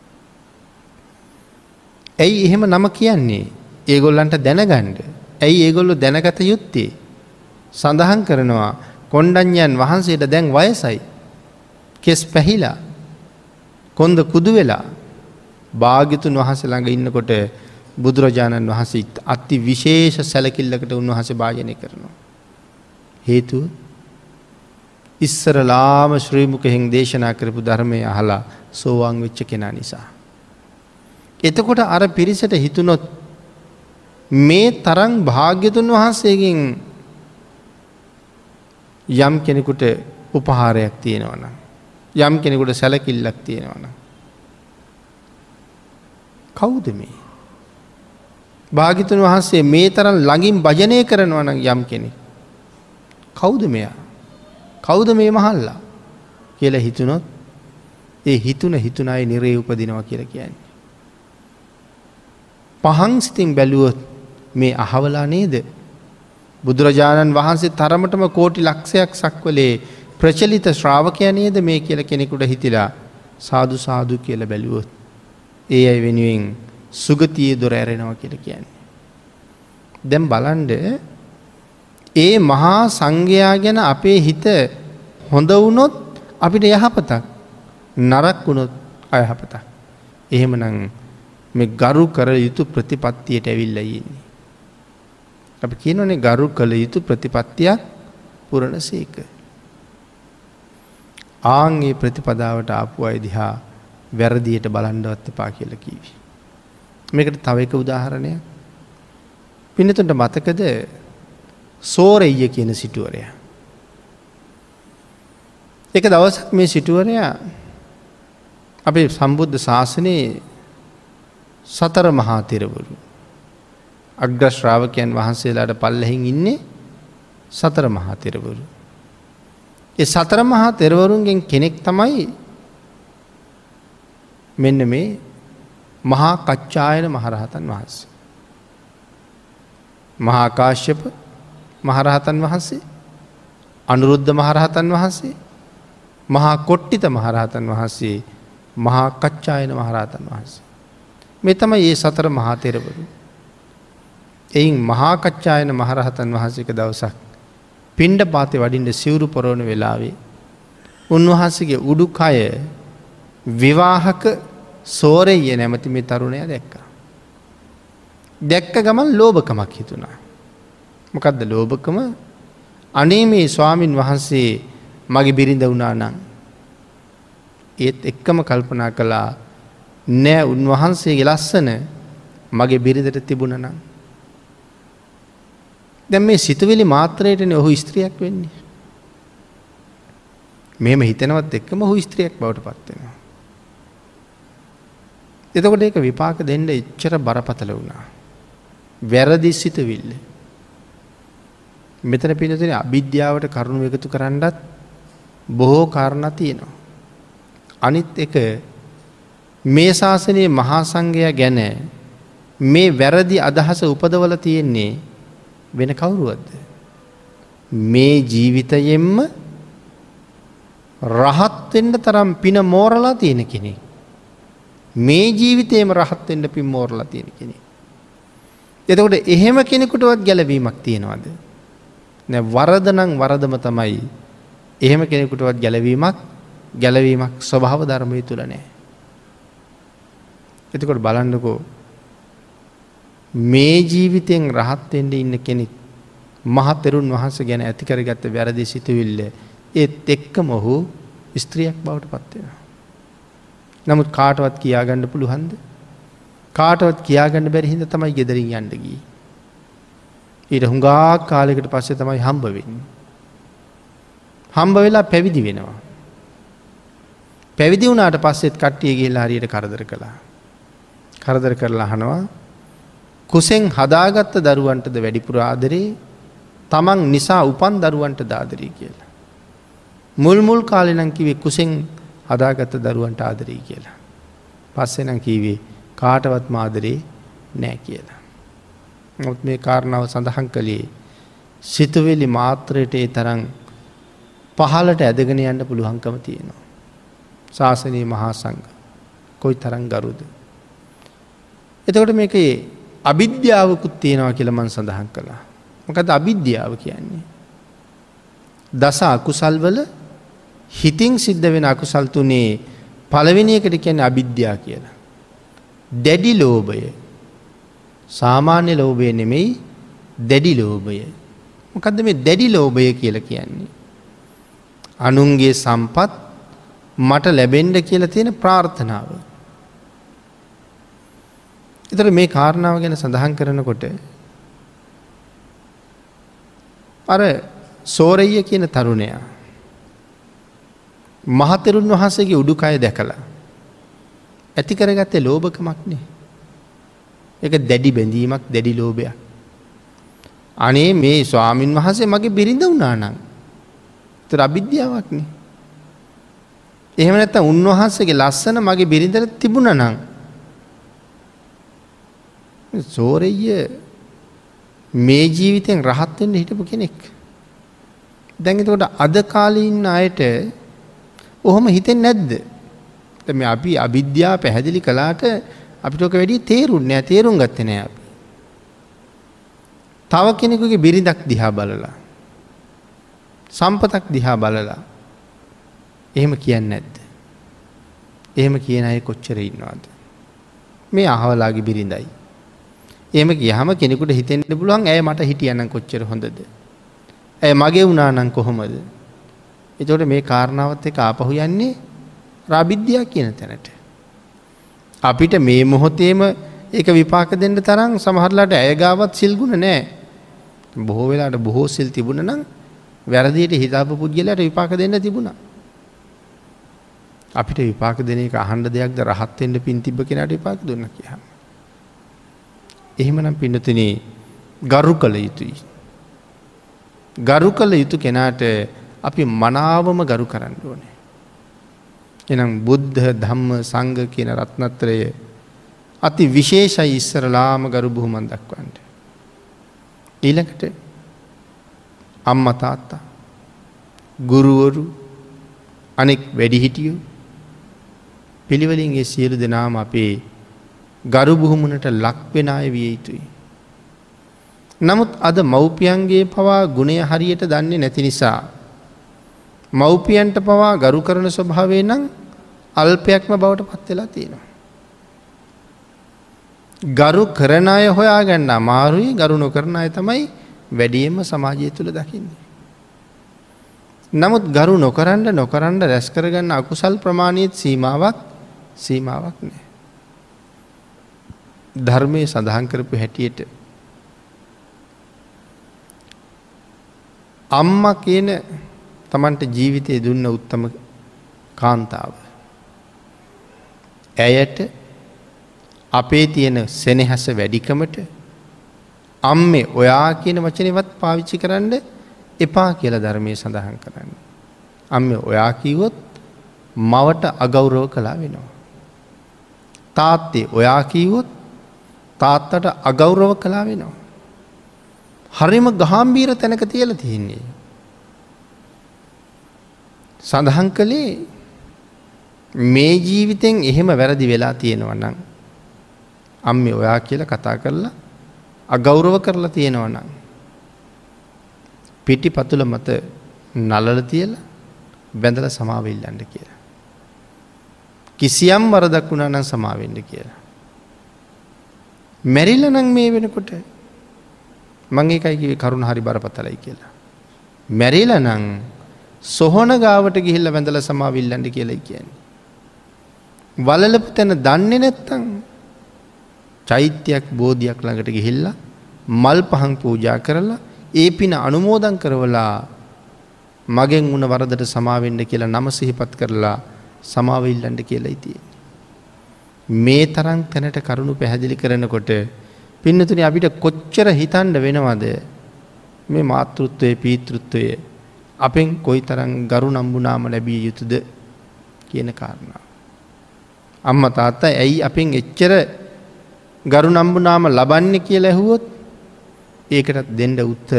ඇයි එහෙම නම කියන්නේ? ඒගොල්ලන්ට දැනගන්න. ඇයි ඒගොල්ලෝ දැනගත යුත්තේ? සඳහන් කරනවා කොණ්ඩඤ්ඤයන් වහන්සේට දැන් වයසයි. කෙස් පැහිලා. කොන්ද කුදු වෙලා. භාග්‍යතුන් වහන්සේ ළඟ ඉන්නකොට බුදුරජාණන් වහන්සේ අති විශේෂ සැලකිල්ලකට උන්වහන්සේ භාජනය කරනවා. හේතුව ඉස්සරලාම ශ්‍රී මුකෙන් දේශනා කරපු ධර්මය අහලා සෝවාන් වෙච්ච කෙනා නිසා. එතකොට අර පිරිසට හිතුනොත් මේ තරම් භාග්‍යතුන් වහන්සේගෙන් යම් කෙනෙකුට උපහාරයක් තියෙනවා නම් යම් කෙනෙකුට සැලකිල්ලක් තියෙනවා නම් කවුද මේ? භාග්‍යතුන් වහන්සේ මේ තරම් ළඟින් භජනය කරනවා නම් යම් කෙනෙක් කවුද මෙයා? කවුද මේ මහල්ලා කියලා හිතුනොත් ඒ හිතුන අය නිරේ උපදිනවා කියලා කියන්නේ. පහන් සිතින් බැලුවොත් මේ අහවලා නේද? බුදුරජාණන් වහන්සේ තරමටම කෝටි ලක්ෂයක් සක්වලේ ප්‍රචලිත ශ්‍රාවකයා නේද මේ කියලා කෙනෙකුට හිතිලා සාදු සාදු කියලා බැලුවොත් ඒ අය වෙනුවෙන් සුගතියේ දොර ඇරෙනවා කියලා කියන්නේ. දැන් බලන්න ඒ මහා සංඝයා ගැන අපේ හිත හොඳ වුණොත් අපිට යහපතක්, නරක වුණොත් අයහපතක්. එහෙමනම් මේ ගරු කර යුතු ප්‍රතිපත්තියට ඇවිල්ලා ඉන්නේ. අපි කියනෝනේ ගරු කළ යුතු ප්‍රතිපත්තියක් පුරණසේක. ආන්ගේ ප්‍රතිපදාවට ආපු අය දිහා වැරදියට බලන්නවත් එපා කියලා කිව්වේ. මේකට තව එක උදාහරණයක්. පින්නතුන්ට මතකද සෝරෙය්‍ය කියන සිටුවරයා? එක දවසක් මේ සිටුවරයා අපේ සම්බුද්ධ ශාසනයේ සතර මහා තෙරවරු අග්‍ර ශ්‍රාවකයන් වහන්සේලාට පල්ලෙහින් ඉන්නේ සතර මහා තෙරවරු. ඒ සතර මහා තෙරවරුන්ගෙන් කෙනෙක් තමයි මෙන්න මේ මහා කච්චායන මහරහතන් වහන්සේ. මහා කාශ්‍යප මහරහතන් වහන්සේ, අනුරුද්ධ මහරහතන් වහන්සේ, මහා කොට්ටිත මහරහතන් වහන්සේ, මහා කච්චායන මහරහතන් වහන්සේ. මේ තමයි මේ සතර මහා තෙරවරු. එයින් මහා කච්චායන මහරහතන් වහන්සේක දවසක් පිණ්ඩපාතේ වඩින්න සිවුරු පොරවන වෙලාවේ උන්වහන්සේගේ උඩුකය විවාහක සෝරෙය්‍ය නැමැති මේ තරුණයා දැක්කා. දැක්ක ගමන් ලෝභකමක් හිතුණා. මොකද්ද ලෝභකම? අනේ මේ ස්වාමින් වහන්සේ මගේ බිරිඳ වුණා නම් ඒත් එක්කම කල්පනා කළා නෑ උන්වහන්සේගේ ලස්සන මගේ බිරිඳට තිබුණා නම්. දැන් මේ සිතුවිලි මාත්‍රයටනේ ඔහු ස්ත්‍රියක් වෙන්නේ. මෙහෙම හිතනවත් එක්කම ඔහු ස්ත්‍රියක් බවට පත් වෙනවා. එතකොට ඒක විපාක දෙන්න එච්චර බරපතල වුණා. වැරදි සිතුවිල්ල. මෙතන පිළිතුරේ අවිද්‍යාවට කරුණු එකතු කරන්නත් බොහෝ කාරණා තියෙනවා. අනිත් එක මේ ශාසනයේ මහා සංඝයා ගැන මේ වැරදි අදහස උපදවලා තියෙන්නේ වෙන කවුරුවත්ද? මේ ජීවිතයෙන්ම රහත් වෙන්න තරම් පින මෝරලා තියෙන කෙනෙක්. මේ ජීවිතේම රහත් වෙන්න පින් මෝරලා තියෙන කෙනෙක්. එතකොට එහෙම කෙනෙකුටවත් ගැලවීමක් තියනවද? නෑ, වරද නම් වරදම තමයි. එහෙම කෙනෙකුටවත් ගැලවීමක් ස්වභාව ධර්මයේ තුල නෑ. එතකොට බලන්නකෝ මේ ජීවිතෙන් රහත් වෙන්න ඉන්න කෙනෙක් මහ තෙරුන් වහන්සේ ගැන ඇති කරගත්ත වැරදි සිතුවිල්ල ඒත් එක්කම ඔහු ස්ත්‍රියක් බවට පත් වෙනවා. නමුත් කාටවත් කියාගන්න පුළුවන්ද? කාටවත් කියාගන්න බැරි හින්දා තමයි ගෙදරින් යන්න ගියේ. ඊට හුඟා කාලයකට පස්සේ තමයි හම්බ වෙන්නේ. හම්බ වෙලා පැවිදි වෙනවා. පැවිදි වුණාට පස්සෙත් කට්ටිය ගිහිල්ලා හරියට කරදර කළා. කරදර කරලා අහනවා කුසෙන් හදාගත්ත දරුවන්ටද වැඩිපුර ආදරේ තමන් නිසා උපන් දරුවන්ටද ආදරේ කියලා. මුල් කාලේ නම් කිව්වේ කුසෙන් හදාගත්ත දරුවන්ට ආදරේ කියලා. පස්සේ නම් කිව්වේ කාටවත් ආදරේ නැහැ කියලා. නමුත් මේ කාරණාව සඳහන් කළේ සිතුවිලි මාත්‍රයට ඒ තරම් පහළට ඇදගෙන යන්න පුළුවන්කම තියෙනවා. ශාසනීය මහා සංඝ කොයි තරම් ගරුද. එතකොට මේකේ අවිද්‍යාවකුත් තියෙනවා කියලා මම සඳහන් කළා. මොකද අවිද්‍යාව කියන්නේ? දස අකුසල් වල හිතින් සිද්ධ වෙන අකුසල් තුනේ පළවෙනි එකට කියන්නේ අවිද්‍යාව කියලා. දැඩි ලෝභය. සාමාන්‍ය ලෝභය නෙමෙයි දැඩි ලෝභය. මොකද්ද මේ දැඩි ලෝභය කියලා කියන්නේ? අනුන්ගේ සම්පත් මට ලැබෙන්න කියලා තියෙන ප්‍රාර්ථනාව. ඒතර මේ කාරණාව ගැන සඳහන් කරනකොට අර සෝරయ్య කියන තරුණයා මහතෙරුන් වහන්සේගේ උඩුකය දැකලා ඇති කරගත්තේ ලෝභකමක් නේ. ඒක දැඩි බැඳීමක්, දැඩි ලෝභයක්. අනේ මේ ස්වාමින් වහන්සේ මගේ බිරිඳ වුණා නම් ඒතර අවිද්‍යාවක් නේ. එහෙම නැත්නම් උන්වහන්සේගේ ලස්සන මගේ බිරිඳට තිබුණා නම් සෝරయ్య මේ ජීවිතෙන් රහත් වෙන්න හිටපු කෙනෙක්. දැන් එතකොට අද කාලේ ඉන්න අයට ඔහොම හිතෙන්නේ නැද්ද? දැන් මේ අපි අවිද්‍යාව පැහැදිලි කළාට අපිට ඔක වැඩි තේරුන්නේ නැහැ, තේරුම් ගත්තේ නැහැ අපි. තව කෙනෙකුගේ බිරිඳක් දිහා බලලා, සම්පතක් දිහා බලලා එහෙම කියන්නේ නැද්ද? එහෙම කියන අය කොච්චර ඉන්නවද? මේ අහවලාගේ බිරිඳයි. එහෙම ගියාම කෙනෙකුට හිතෙන්න පුළුවන් ඇය මට හිටියනම් කොච්චර හොඳද? ඇය මගේ වුණා නම් කොහොමද? එතකොට මේ කාරණාවත් එක්ක ආපහු යන්නේ අවිද්‍යාව කියන තැනට. අපිට මේ මොහොතේම ඒක විපාක දෙන්න තරම් සමහරලාට ඇය ගාවත් සිල් ගුණ නැහැ. බොහෝ වෙලාවට බොහෝ සිල් තිබුණා නම් වැරදියට හිතාපු පුද්ගලයාට විපාක දෙන්න තිබුණා. අපිට විපාක දෙන එක අහන්න දෙයක්ද? රහත් වෙන්න පින් තිබ්බ කෙනාට විපාක දුන්නා කියහම. එහෙමනම් පින්නතුනේ ගරු කළ යුතුයි. ගරු කළ යුතු කෙනාට අපි මනාවම ගරු කරන්න ඕනේ. එහෙනම් බුද්ධ ධම්ම සංඝ කියන රත්නත්‍රය අති විශේෂයි ඉස්සරලාම ගරු බුහුමන් දක්වන්න. ඊළඟට අම්මා තාත්තා, ගුරුවරු, අනෙක් වැඩිහිටියෝ පිළිවෙලින් ඒ සියලු දෙනාම අපේ ගරු බුහුමනට ලක් වෙන අය විය යුතුයි. නමුත් අද මව්පියන්ගේ පවා ගුණය හරියට දන්නේ නැති නිසා මව්පියන්ට පවා ගරු කරන ස්වභාවය නම් අල්පයක්ම බවට පත් වෙලා තියෙනවා. ගරු කරන අය හොයාගන්න අමාරුයි, ගරු නොකරන අය තමයි වැඩියෙන්ම සමාජය තුළ දකින්නේ. නමුත් ගරු නොකරන්න රැස් කරගන්න අකුසල් ප්‍රමාණයේ සීමාවක් නැහැ. ධර්මයේ සඳහන් කරපු හැටියට අම්මා කියන තමන්ට ජීවිතය දුන්න උත්තම කාන්තාව, ඇයට අපේ තියෙන සෙනෙහස වැඩිකමට අම්මේ ඔයා කියන වචනේවත් පාවිච්චි කරන්න එපා කියලා ධර්මයේ සඳහන් කරන්නේ. අම්මේ ඔයා කිව්වොත් මවට අගෞරව කළා වෙනවා. තාත්තේ ඔයා කිව්වොත් තාත්තට අගෞරව කළා වෙනවා. හරිම ගාම්භීර තැනක තියලා තියෙන්නේ. සඳහන් කළේ මේ ජීවිතෙන් එහෙම වැරදි වෙලා තියෙනවා නම් අම්මේ ඔයා කියලා කතා කරලා අගෞරව කරලා තියෙනවා නම් පිටිපතුල මත නලල තියලා බැඳලා සමාව ඉල්ලන්න කියලා. කිසියම් වරදක් වුණා නම් සමාව වෙන්න කියලා. මැරිලා නම් මේ වෙනකොට මම ඒකයි කිව්වේ කරුණ හරි බරපතලයි කියලා. මැරිලා නම් සොහන ගාවට ගිහිල්ලා වැඳලා සමාව ඉල්ලන්න කියලායි කියන්නේ. වලලපු තැන දන්නේ නැත්තම් චෛත්‍යයක් බෝධියක් ළඟට ගිහිල්ලා මල් පහන් පූජා කරලා ඒ පින අනුමෝදන් කරවලා මගෙන් වුණ වරදට සමාව වෙන්න කියලා නම සිහිපත් කරලා සමාව ඉල්ලන්න කියලායි තියෙන්නේ. මේ තරම් තැනට කරුණු පැහැදිලි කරනකොට පින්නතුනි අපිට කොච්චර හිතන්න වෙනවද මේ මාතෘත්වයේ පීතෘත්වයේ අපෙන් කොයිතරම් ගරු නම්බුනාම ලැබිය යුතුද කියන කාරණාව. අම්මා තාත්තා ඇයි අපෙන් එච්චර ගරු නම්බුනාම ලබන්නේ කියලා ඇහුවොත් ඒකටත් දෙන්න උත්තර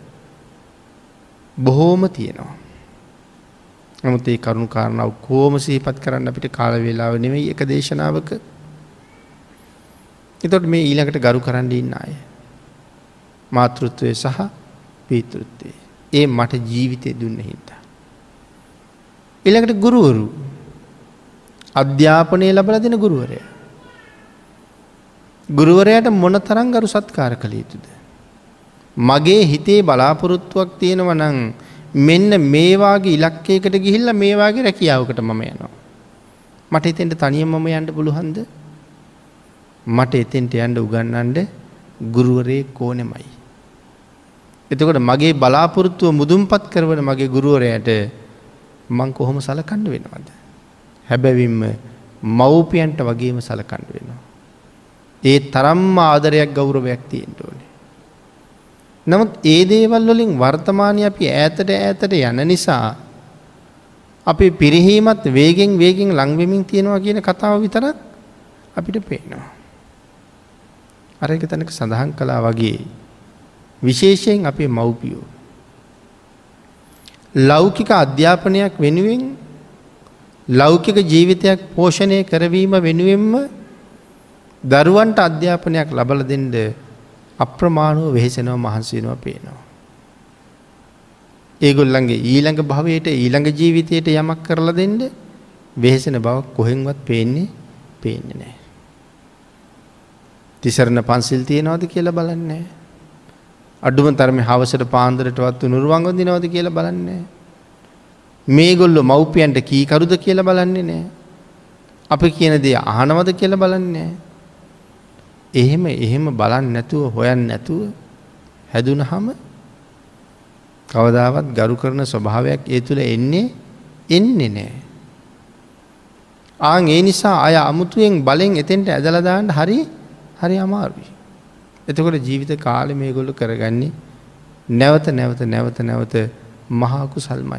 බොහෝම තියෙනවා. නමුත් ඒ කරුණු කාරණා කොහොම සිහිපත් කරන්න අපිට කාල වේලාව නෙමෙයි එක දේශනාවක. එතකොට මේ ඊළඟට ගරු කරන්න ඉන්න අය මාතෘත්වයේ සහ පීතෘත්වයේ ඒ මට ජීවිතේ දුන්න හින්දා. ඊළඟට ගුරුවරු අධ්‍යාපනය ලැබලා දෙන ගුරුවරයා. ගුරුවරයාට මොනතරම් ගරු සත්කාර කළ යුතුද? මගේ හිතේ බලාපොරොත්තුවක් තියෙනවා නම් මෙන්න මේ වාගේ ඉලක්කයකට ගිහිල්ලා මේ වාගේ රැකියාවකට මම යනවා. මට එතෙන්ට තනියමම යන්න පුළුවන්ද? මට එතෙන්ට යන්න උගන්වන්න ගුරුවරයෙක් ඕනෙමයි. එතකොට මගේ බලාපොරොත්තුව මුදුන්පත් කරවන මගේ ගුරුවරයාට මං කොහොම සලකන්න වෙනවද? හැබැවින්ම මව්පියන්ට වගේම සලකන්න වෙනවා. ඒ තරම්ම ආදරයක් ගෞරවයක් තියෙන්න ඕනේ. නමුත් ඒ දේවල් වලින් වර්තමානයේ අපි ඈතට යන නිසා අපි පිරිහීමත් වේගෙන් ලං වෙමින් තියෙනවා කියන කතාව විතරක් අපිට පේනවා. අර එක තැනක සඳහන් කළා වගේ විශේෂයෙන් අපේ මව්පියෝ ලෞකික අධ්‍යාපනයක් වෙනුවෙන් ලෞකික ජීවිතයක් පෝෂණය කරවීම වෙනුවෙන්ම දරුවන්ට අධ්‍යාපනයක් ලබලා දෙන්න අප්‍රමාණව වෙහෙසෙනවා මහන්සි වෙනවා පේනවා. ඒගොල්ලන්ගේ ඊළඟ භවයට ඊළඟ ජීවිතයට යමක් කරලා දෙන්න වෙහෙසෙන බව කොහෙන්වත් පේන්නේ නැහැ. තිසරණ පන්සිල් තියනවද කියලා බලන්නේ නැහැ. අඩුම තරමේ හවසට පාන්දරටවත් උනුරුවන් වදිනවද කියලා බලන්නේ නැහැ. මේගොල්ලෝ මව්පියන්ට කීකරුද කියලා බලන්නේ නැහැ. අපි කියන දේ අහනවද කියලා බලන්නේ නැහැ. එහෙම බලන්නේ නැතුව හොයන්නේ නැතුව හැදුනහම කවදාවත් ගරු කරන ස්වභාවයක් ඒ තුල එන්නේ නැහැ. ඒ නිසා අය අමුතුවෙන් බලෙන් එතෙන්ට ඇදලා දාන්න හරි අමාරුයි. එතකොට ජීවිත කාලේ මේගොල්ලෝ කරගන්නේ නැවත මහා කුසල්මයි.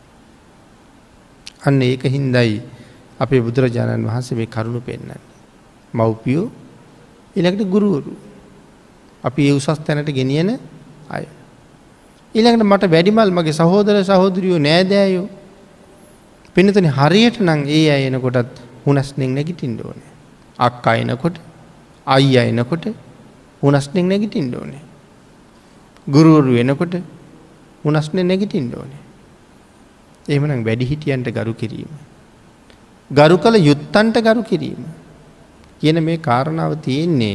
අන්න ඒක හින්දායි අපේ බුදුරජාණන් වහන්සේ මේ කරුණ පෙන්නන්නේ. මව්පියෝ ඊළඟට ගුරුවරු අපි ඒ උසස් තැනට ගෙනියන අය. ඊළඟට මට වැඩිමල් මගේ සහෝදර සහෝදරියෝ නෑදෑයෝ පින්නතනේ හරියට නම් ඒ අය එනකොටත් හුනස්නෙන් නැගිටින්න ඕනේ. අක්කා එනකොට අයියා එනකොට හුනස්නෙන් නැගිටින්න ඕනේ. ගුරුවරු එනකොට හුනස්නෙන් නැගිටින්න ඕනේ. එහෙමනම් වැඩිහිටියන්ට ගරු කිරීම. ගරු කළ යුත්තන්ට ගරු කිරීම. කියන මේ කාරණාව තියෙන්නේ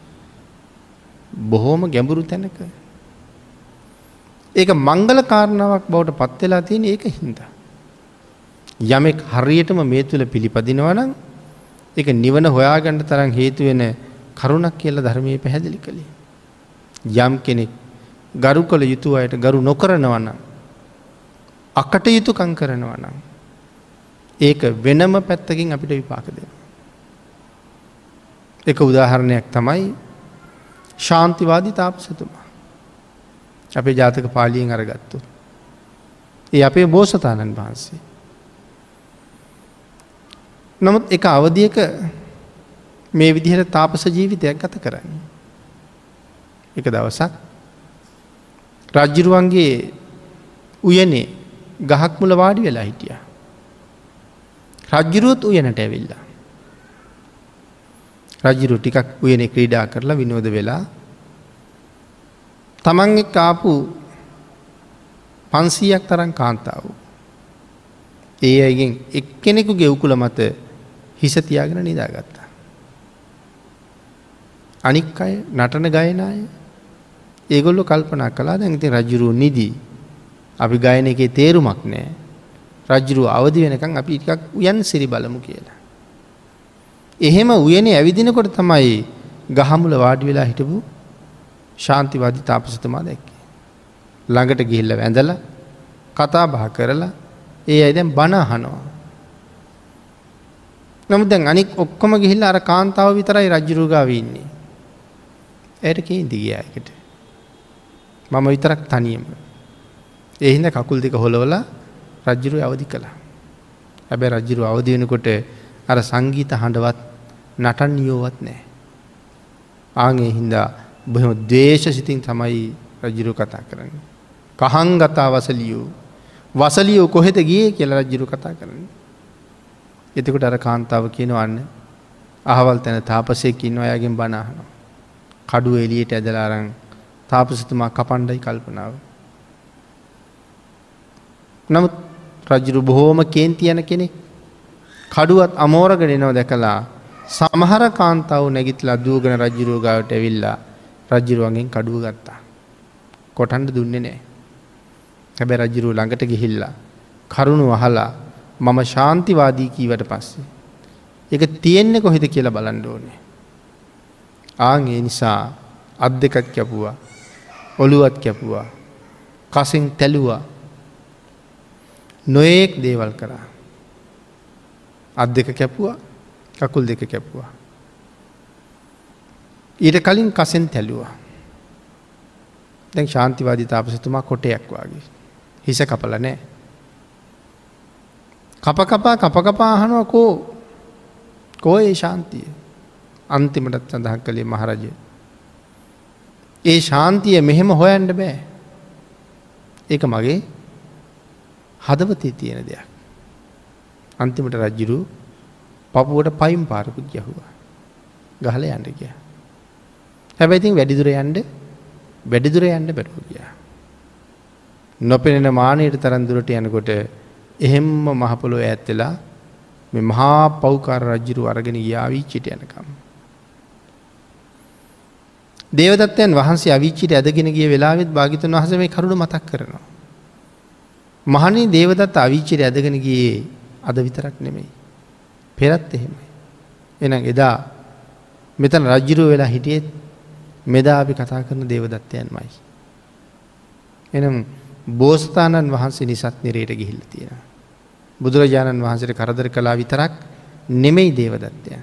බොහොම ගැඹුරු තැනක. ඒක මංගල කාරණාවක් බවට පත් වෙලා තියෙන ඒක හින්දා. යමෙක් හරියටම මේ තුල පිළිපදිනවා නම් ඒක නිවන හොයාගන්න තරම් හේතු වෙන කරුණක් කියලා ධර්මයේ පැහැදිලි කළේ. යම් කෙනෙක් ගරු කළ යුතු අයට ගරු නොකරනවා නම් අකටයුතුකම් කරනවා නම් ඒක වෙනම පැත්තකින් අපිට විපාක දෙනවා. එක උදාහරණයක් තමයි ශාන්තිවාදී තාපසතුමා. අපේ ජාතක පාළියෙන් අරගත්තොත්. ඒ අපේ බෝසතාණන් වහන්සේ. නමුත් එක අවධියක මේ විදිහට තාපස ජීවිතයක් ගත කරන්නේ. එක දවසක් රජුරුවන්ගේ උයනේ ගහක් මුල වාඩි වෙලා හිටියා. රජ්ජුරුවත් උයනට ඇවිල්ලා. රජ්ජුරුව ටිකක් උයනේ ක්‍රීඩා කරලා විනෝද වෙලා තමන් එක්ක ආපු 500ක් තරම් කාන්තාවෝ. ඒ අයගෙන් එක්කෙනෙකුගේ උකුල මත හිස තියාගෙන නිදාගත්තා. අනික් අය නටන ගයන අය ඒගොල්ලෝ කල්පනා කළා දැන් ඉතින් රජ්ජුරුව නිදි. අපි ගයන එකේ තේරුමක් නැහැ. රජ්ජුරුව අවදි වෙනකන් අපි ටිකක් උයන් සිරි බලමු කියලා. එහෙම උයනේ ඇවිදිනකොට තමයි ගහමුල වාඩි වෙලා හිටපු ශාන්තිවාදී තාපසතුමා දැක්කේ. ළඟට ගිහිල්ලා වැඳලා කතා බහ කරලා ඒ අය දැන් බණ අහනවා. නමුත් දැන් අනික් ඔක්කොම ගිහිල්ලා අර කාන්තාව විතරයි රජ්ජුරුව ගාව ඉන්නේ. ඇයට කේන්ති ගියා එකට. මම විතරක් තනියම. ඒ හින්දා කකුල් දෙක හොලවලා රජ්ජුරුව අවදි කළා. හැබැයි රජ්ජුරුව අවදි වෙනකොට අර සංගීත හඬවත් නටන්නියෝවත් නැහැ. ආන්ගේ හින්දා බොහොම ද්වේෂ සිතින් තමයි රජ්ජුරුව කතා කරන්නේ. කහං ගතා වසලියෝ. වසලියෝ කොහෙද ගියේ කියලා රජ්ජුරුව කතා කරන්නේ. එතකොට අර කාන්තාව කියනවා අන්න අහවල් තැන තාපසයෙක් ඉන්නවා එයාගෙන් බණ අහනවා. කඩුව එළියට ඇදලා අරන් තාපසතුමා කපණ්ඩයි කල්පනාව. නමුත් රජ්ජුරුව බොහෝම කේන්ති යන කෙනෙක්. කඩුවත් අමෝරගෙන එනවා දැකලා සමහර කාන්තාවෝ නැගිටලා දුවගෙන රජ්ජුරුව ගාවට ඇවිල්ලා රජ්ජුරුවන්ගෙන් කඩුව ගත්තා. කොටන්න දුන්නේ නැහැ. හැබැයි රජ්ජුරුව ළඟට ගිහිල්ලා කරුණු අහලා මම ශාන්තිවාදී කීවට පස්සේ ඒක තියෙන්නේ කොහෙද කියලා බලන්න ඕනේ. ආන් ඒ නිසා අත් දෙකක් කැපුවා. ඔළුවත් කැපුවා. කසින් තැළුවා. නොඑක් දේවල් කරා. අත් දෙක කැපුවා. කකුල් දෙක කැපුවා. ඊට කලින් කසෙන් තැළුවා. දැන් ශාන්තිවාදී තාපසතුමා කොටයක් වාගේ. හිස කපලා නැහැ. කපකපා අහනවා කෝ ඒ ශාන්තිය. අන්තිමටත් සඳහන් කළේ මහරජය. ඒ ශාන්තිය මෙහෙම හොයන්න බෑ. ඒක මගේ හදවතේ තියෙන දෙයක්. අන්තිමට රජ්ජුරුව පපුවට පයින් පාරකුත් ගැහුවා. ගහලා යන්න ගියා. හැබැයි ඉතින් වැඩි දුර යන්න බැරුව ගියා. නොපෙනෙන මානෙට තරම් දුරට යනකොට එහෙම්ම මහ පොළොව ඈත් වෙලා මේ මහා පෞකාර රජුරු අරගෙන ගියා අවීචිට යනකම්. දේවදත්තයන් වහන්සේ අවීචිට ඇදගෙන ගිය වෙලාවෙත් භාග්‍යතුන් වහන්සේ මේ කරුණ මතක් කරනවා. මහණනි දේවදත්ත අවීචිට ඇදගෙන ගියේ අද විතරක් නෙමෙයි. පෙරත් එහෙමයි. එහෙනම් එදා මෙතන රජුරු වෙලා හිටියේ මෙදා අපි කතා කරන දේවදත්තයන්මයි. එහෙනම් බෝසතාණන් වහන්සේ නිසත් නිරේට ගිහිල්ලා තියෙනවා. බුදුරජාණන් වහන්සේට කරදර කළා විතරක් නෙමෙයි දේවදත්තයන්.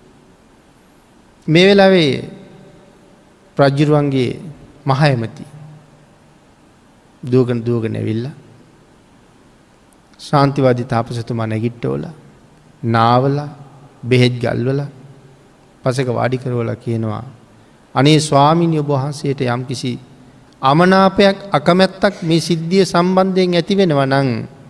මේ වෙලාවේ රජුරුවන්ගේ මහ ඇමති දුවගෙන ඇවිල්ලා ශාන්තිවාදී තාපසතුමා නැගිට්ටවලා නාවලා බෙහෙත් ගල්වලා පසෙක වාඩි කරවලා කියනවා අනේ ස්වාමීනි ඔබ වහන්සේට යම්කිසි අමනාපයක් අකමැත්තක් මේ සිද්ධිය සම්බන්ධයෙන් ඇති වෙනවා නම්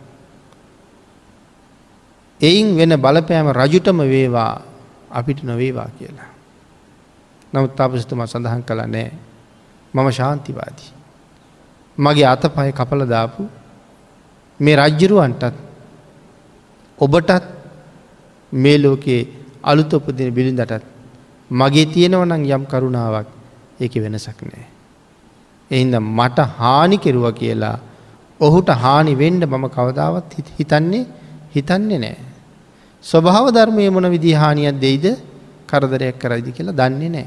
එයින් වෙන බලපෑම රජුටම වේවා අපිට නොවේවා කියලා. නමුත් තාපසතුමා සඳහන් කළා නෑ මම ශාන්තිවාදී. මගේ අතපය කපලා දාපු මේ රජුරවන්ටත් ඔබටත් මේ ලෝකේ අලුත උපදින බිරිඳටත් මගේ තියෙනවා නම් යම් කරුණාවක් ඒකේ වෙනසක් නෑ. ඒ හින්දා මට හානි කෙරුවා කියලා ඔහුට හානි වෙන්න මම කවදාවත් හිතන්නේ නෑ. ස්වභාව ධර්මයේ මොන විදිහ හානියක් දෙයිද කරදරයක් කරයිද කියලා දන්නේ නෑ.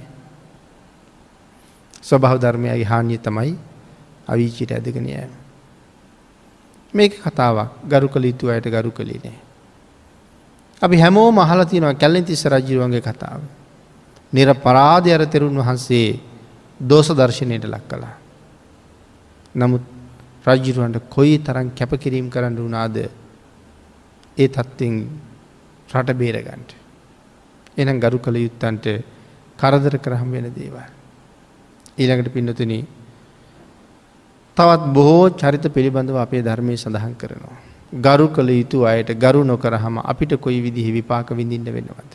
ස්වභාව ධර්මයේ හානිය තමයි අවීචිට ඇදගෙන යෑම. මේක කතාවක් ගරු කළ යුතු අයට ගරු කළේ නෑ. අපි හැමෝම අහලා තියෙනවා කැලණිතිස්ස රජුගේ කතාව. නිර්පරාදී අර තෙරුන් වහන්සේ දෝෂ දර්ශනයට ලක් කළා. නමුත් රජුරවන්ට කොයි තරම් කැපකිරීම කරන්න වුණාද ඒ තත්ත්වෙන් රට බේර ගන්න. එහෙනම් ගරු කළ යුත්තන්ට කරදර කරාම වෙන දේවල්. ඊළඟට පින්නතුනි තවත් බොහෝ චරිත පිළිබඳව අපේ ධර්මයේ සඳහන් කරනවා. ගරු කළ යුතු අයට ගරු නොකරහම අපිට කොයි විදිහේ විපාක විඳින්න වෙනවද?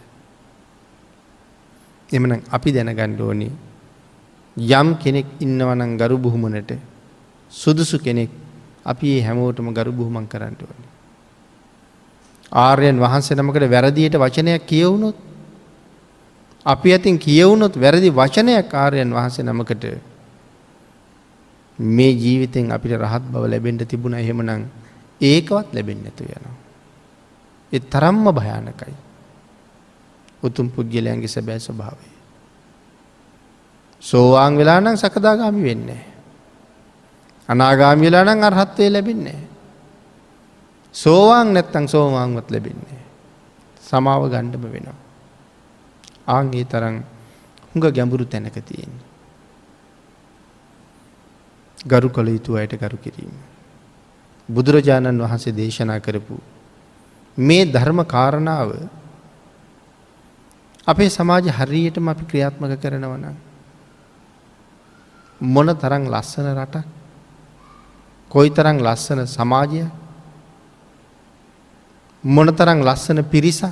එමනම් අපි දැනගන්න ඕනේ යම් කෙනෙක් ඉන්නවා නම් ගරු බුහුමනට සුදුසු කෙනෙක් අපි ඒ හැමෝටම ගරු බුහුමන් කරන්න ඕනේ. ආර්යයන් වහන්සේ නමකට වැරදියට වචනයක් කියවුනොත් අපි අතින් කියවුනොත් වැරදි වචනයක් ආර්යයන් වහන්සේ නමකට මේ ජීවිතෙන් අපිට රහත් බව ලැබෙන්න තිබුණා. එහෙමනම් ඒකවත් ලැබෙන්නේ නැතු වෙනවා. ඒ තරම්ම භයානකයි උතුම් පුද්ගලයන්ගේ සැබෑ ස්වභාවය. සෝවාන් වෙලා නම් සකදාගාමි වෙන්නේ නැහැ. අනාගාමි වෙලා නම් අරහත්ත්වය ලැබෙන්නේ නැහැ. සෝවාන් නැත්තම් සෝවාන්වත් ලැබෙන්නේ නැහැ. සමාව ගන්නම වෙනවා. ආන් ඒ තරම් හුඟ ගැඹුරු තැනක තියෙන්නේ. ගරු කළ යුතු අයට ගරු කිරීම. බුදුරජාණන් වහන්සේ දේශනා කරපු මේ ධර්ම කාරණාව අපේ සමාජ හරියටම අපි ක්‍රියාත්මක කරනවා නම් මොන තරම් ලස්සන රටක්, කොයි තරම් ලස්සන සමාජයක්, මොන තරම් ලස්සන පිරිසක්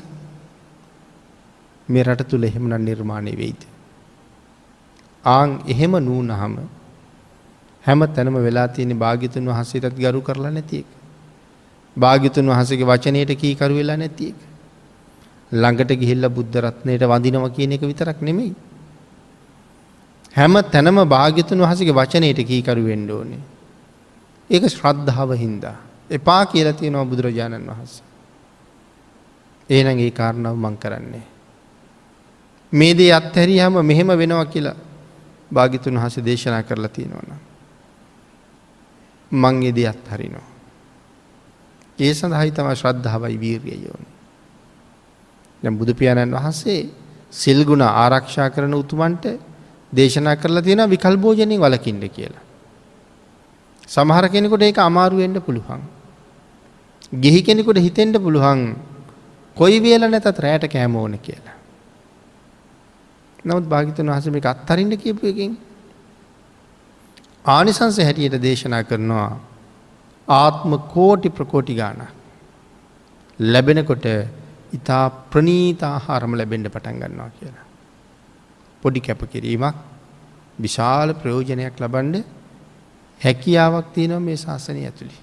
මේ රට තුල එහෙමනම් නිර්මාණය වෙයිද? ආන් එහෙම නුනහම හැම තැනම වෙලා තියෙන භාග්‍යතුන් වහන්සේටත් ගරු කරලා නැති එක. භාග්‍යතුන් වහන්සේගේ වචනයට කීකරු වෙලා නැති එක. ළඟට ගිහිල්ලා බුද්ධ රත්නයට වඳිනවා කියන එක විතරක් නෙමෙයි. හැම තැනම භාග්‍යතුන් වහන්සේගේ වචනයට කීකරු වෙන්න ඕනේ. ඒක ශ්‍රද්ධාව හින්දා. එපා කියලා තියෙනවා බුදුරජාණන් වහන්සේ. එහෙනම් ඒ කාරණාව මම කරන්නේ. මේ දේ අත්හැරියාම මෙහෙම වෙනවා කියලා භාග්‍යතුන් වහන්සේ දේශනා කරලා තියෙනවා නම් මං ඒ දේ අත්හරිනවා. ඒ සඳහායි තමයි ශ්‍රද්ධාවයි වීරියයි ඕනේ. දැන් බුදු පියාණන් වහන්සේ සිල් ගුණ ආරක්ෂා කරන උතුමන්ට දේශනා කරලා තියෙනවා විකල් භෝජනෙන් වළකින්න කියලා. සමහර කෙනෙකුට ඒක අමාරු වෙන්න පුළුවන්. ගිහි කෙනෙකුට හිතෙන්න පුළුවන් කොයි වේල නැතත් රැයට කෑම ඕන කියලා. නමුත් භාග්‍යතුන් වහන්සේ මේක අත්හරින්න කියපු එකෙන් ආනිසංස හැටියට දේශනා කරනවා ආත්ම කෝටි ප්‍රකෝටි ගාණක් ලැබෙනකොට ඊතා ප්‍රණීත ආහාරම ලැබෙන්න පටන් ගන්නවා කියලා. පොඩි කැපකිරීමක් විශාල ප්‍රයෝජනයක් ලබන්න හැකියාවක් තියෙනවා මේ ශාසනය ඇතුළේ.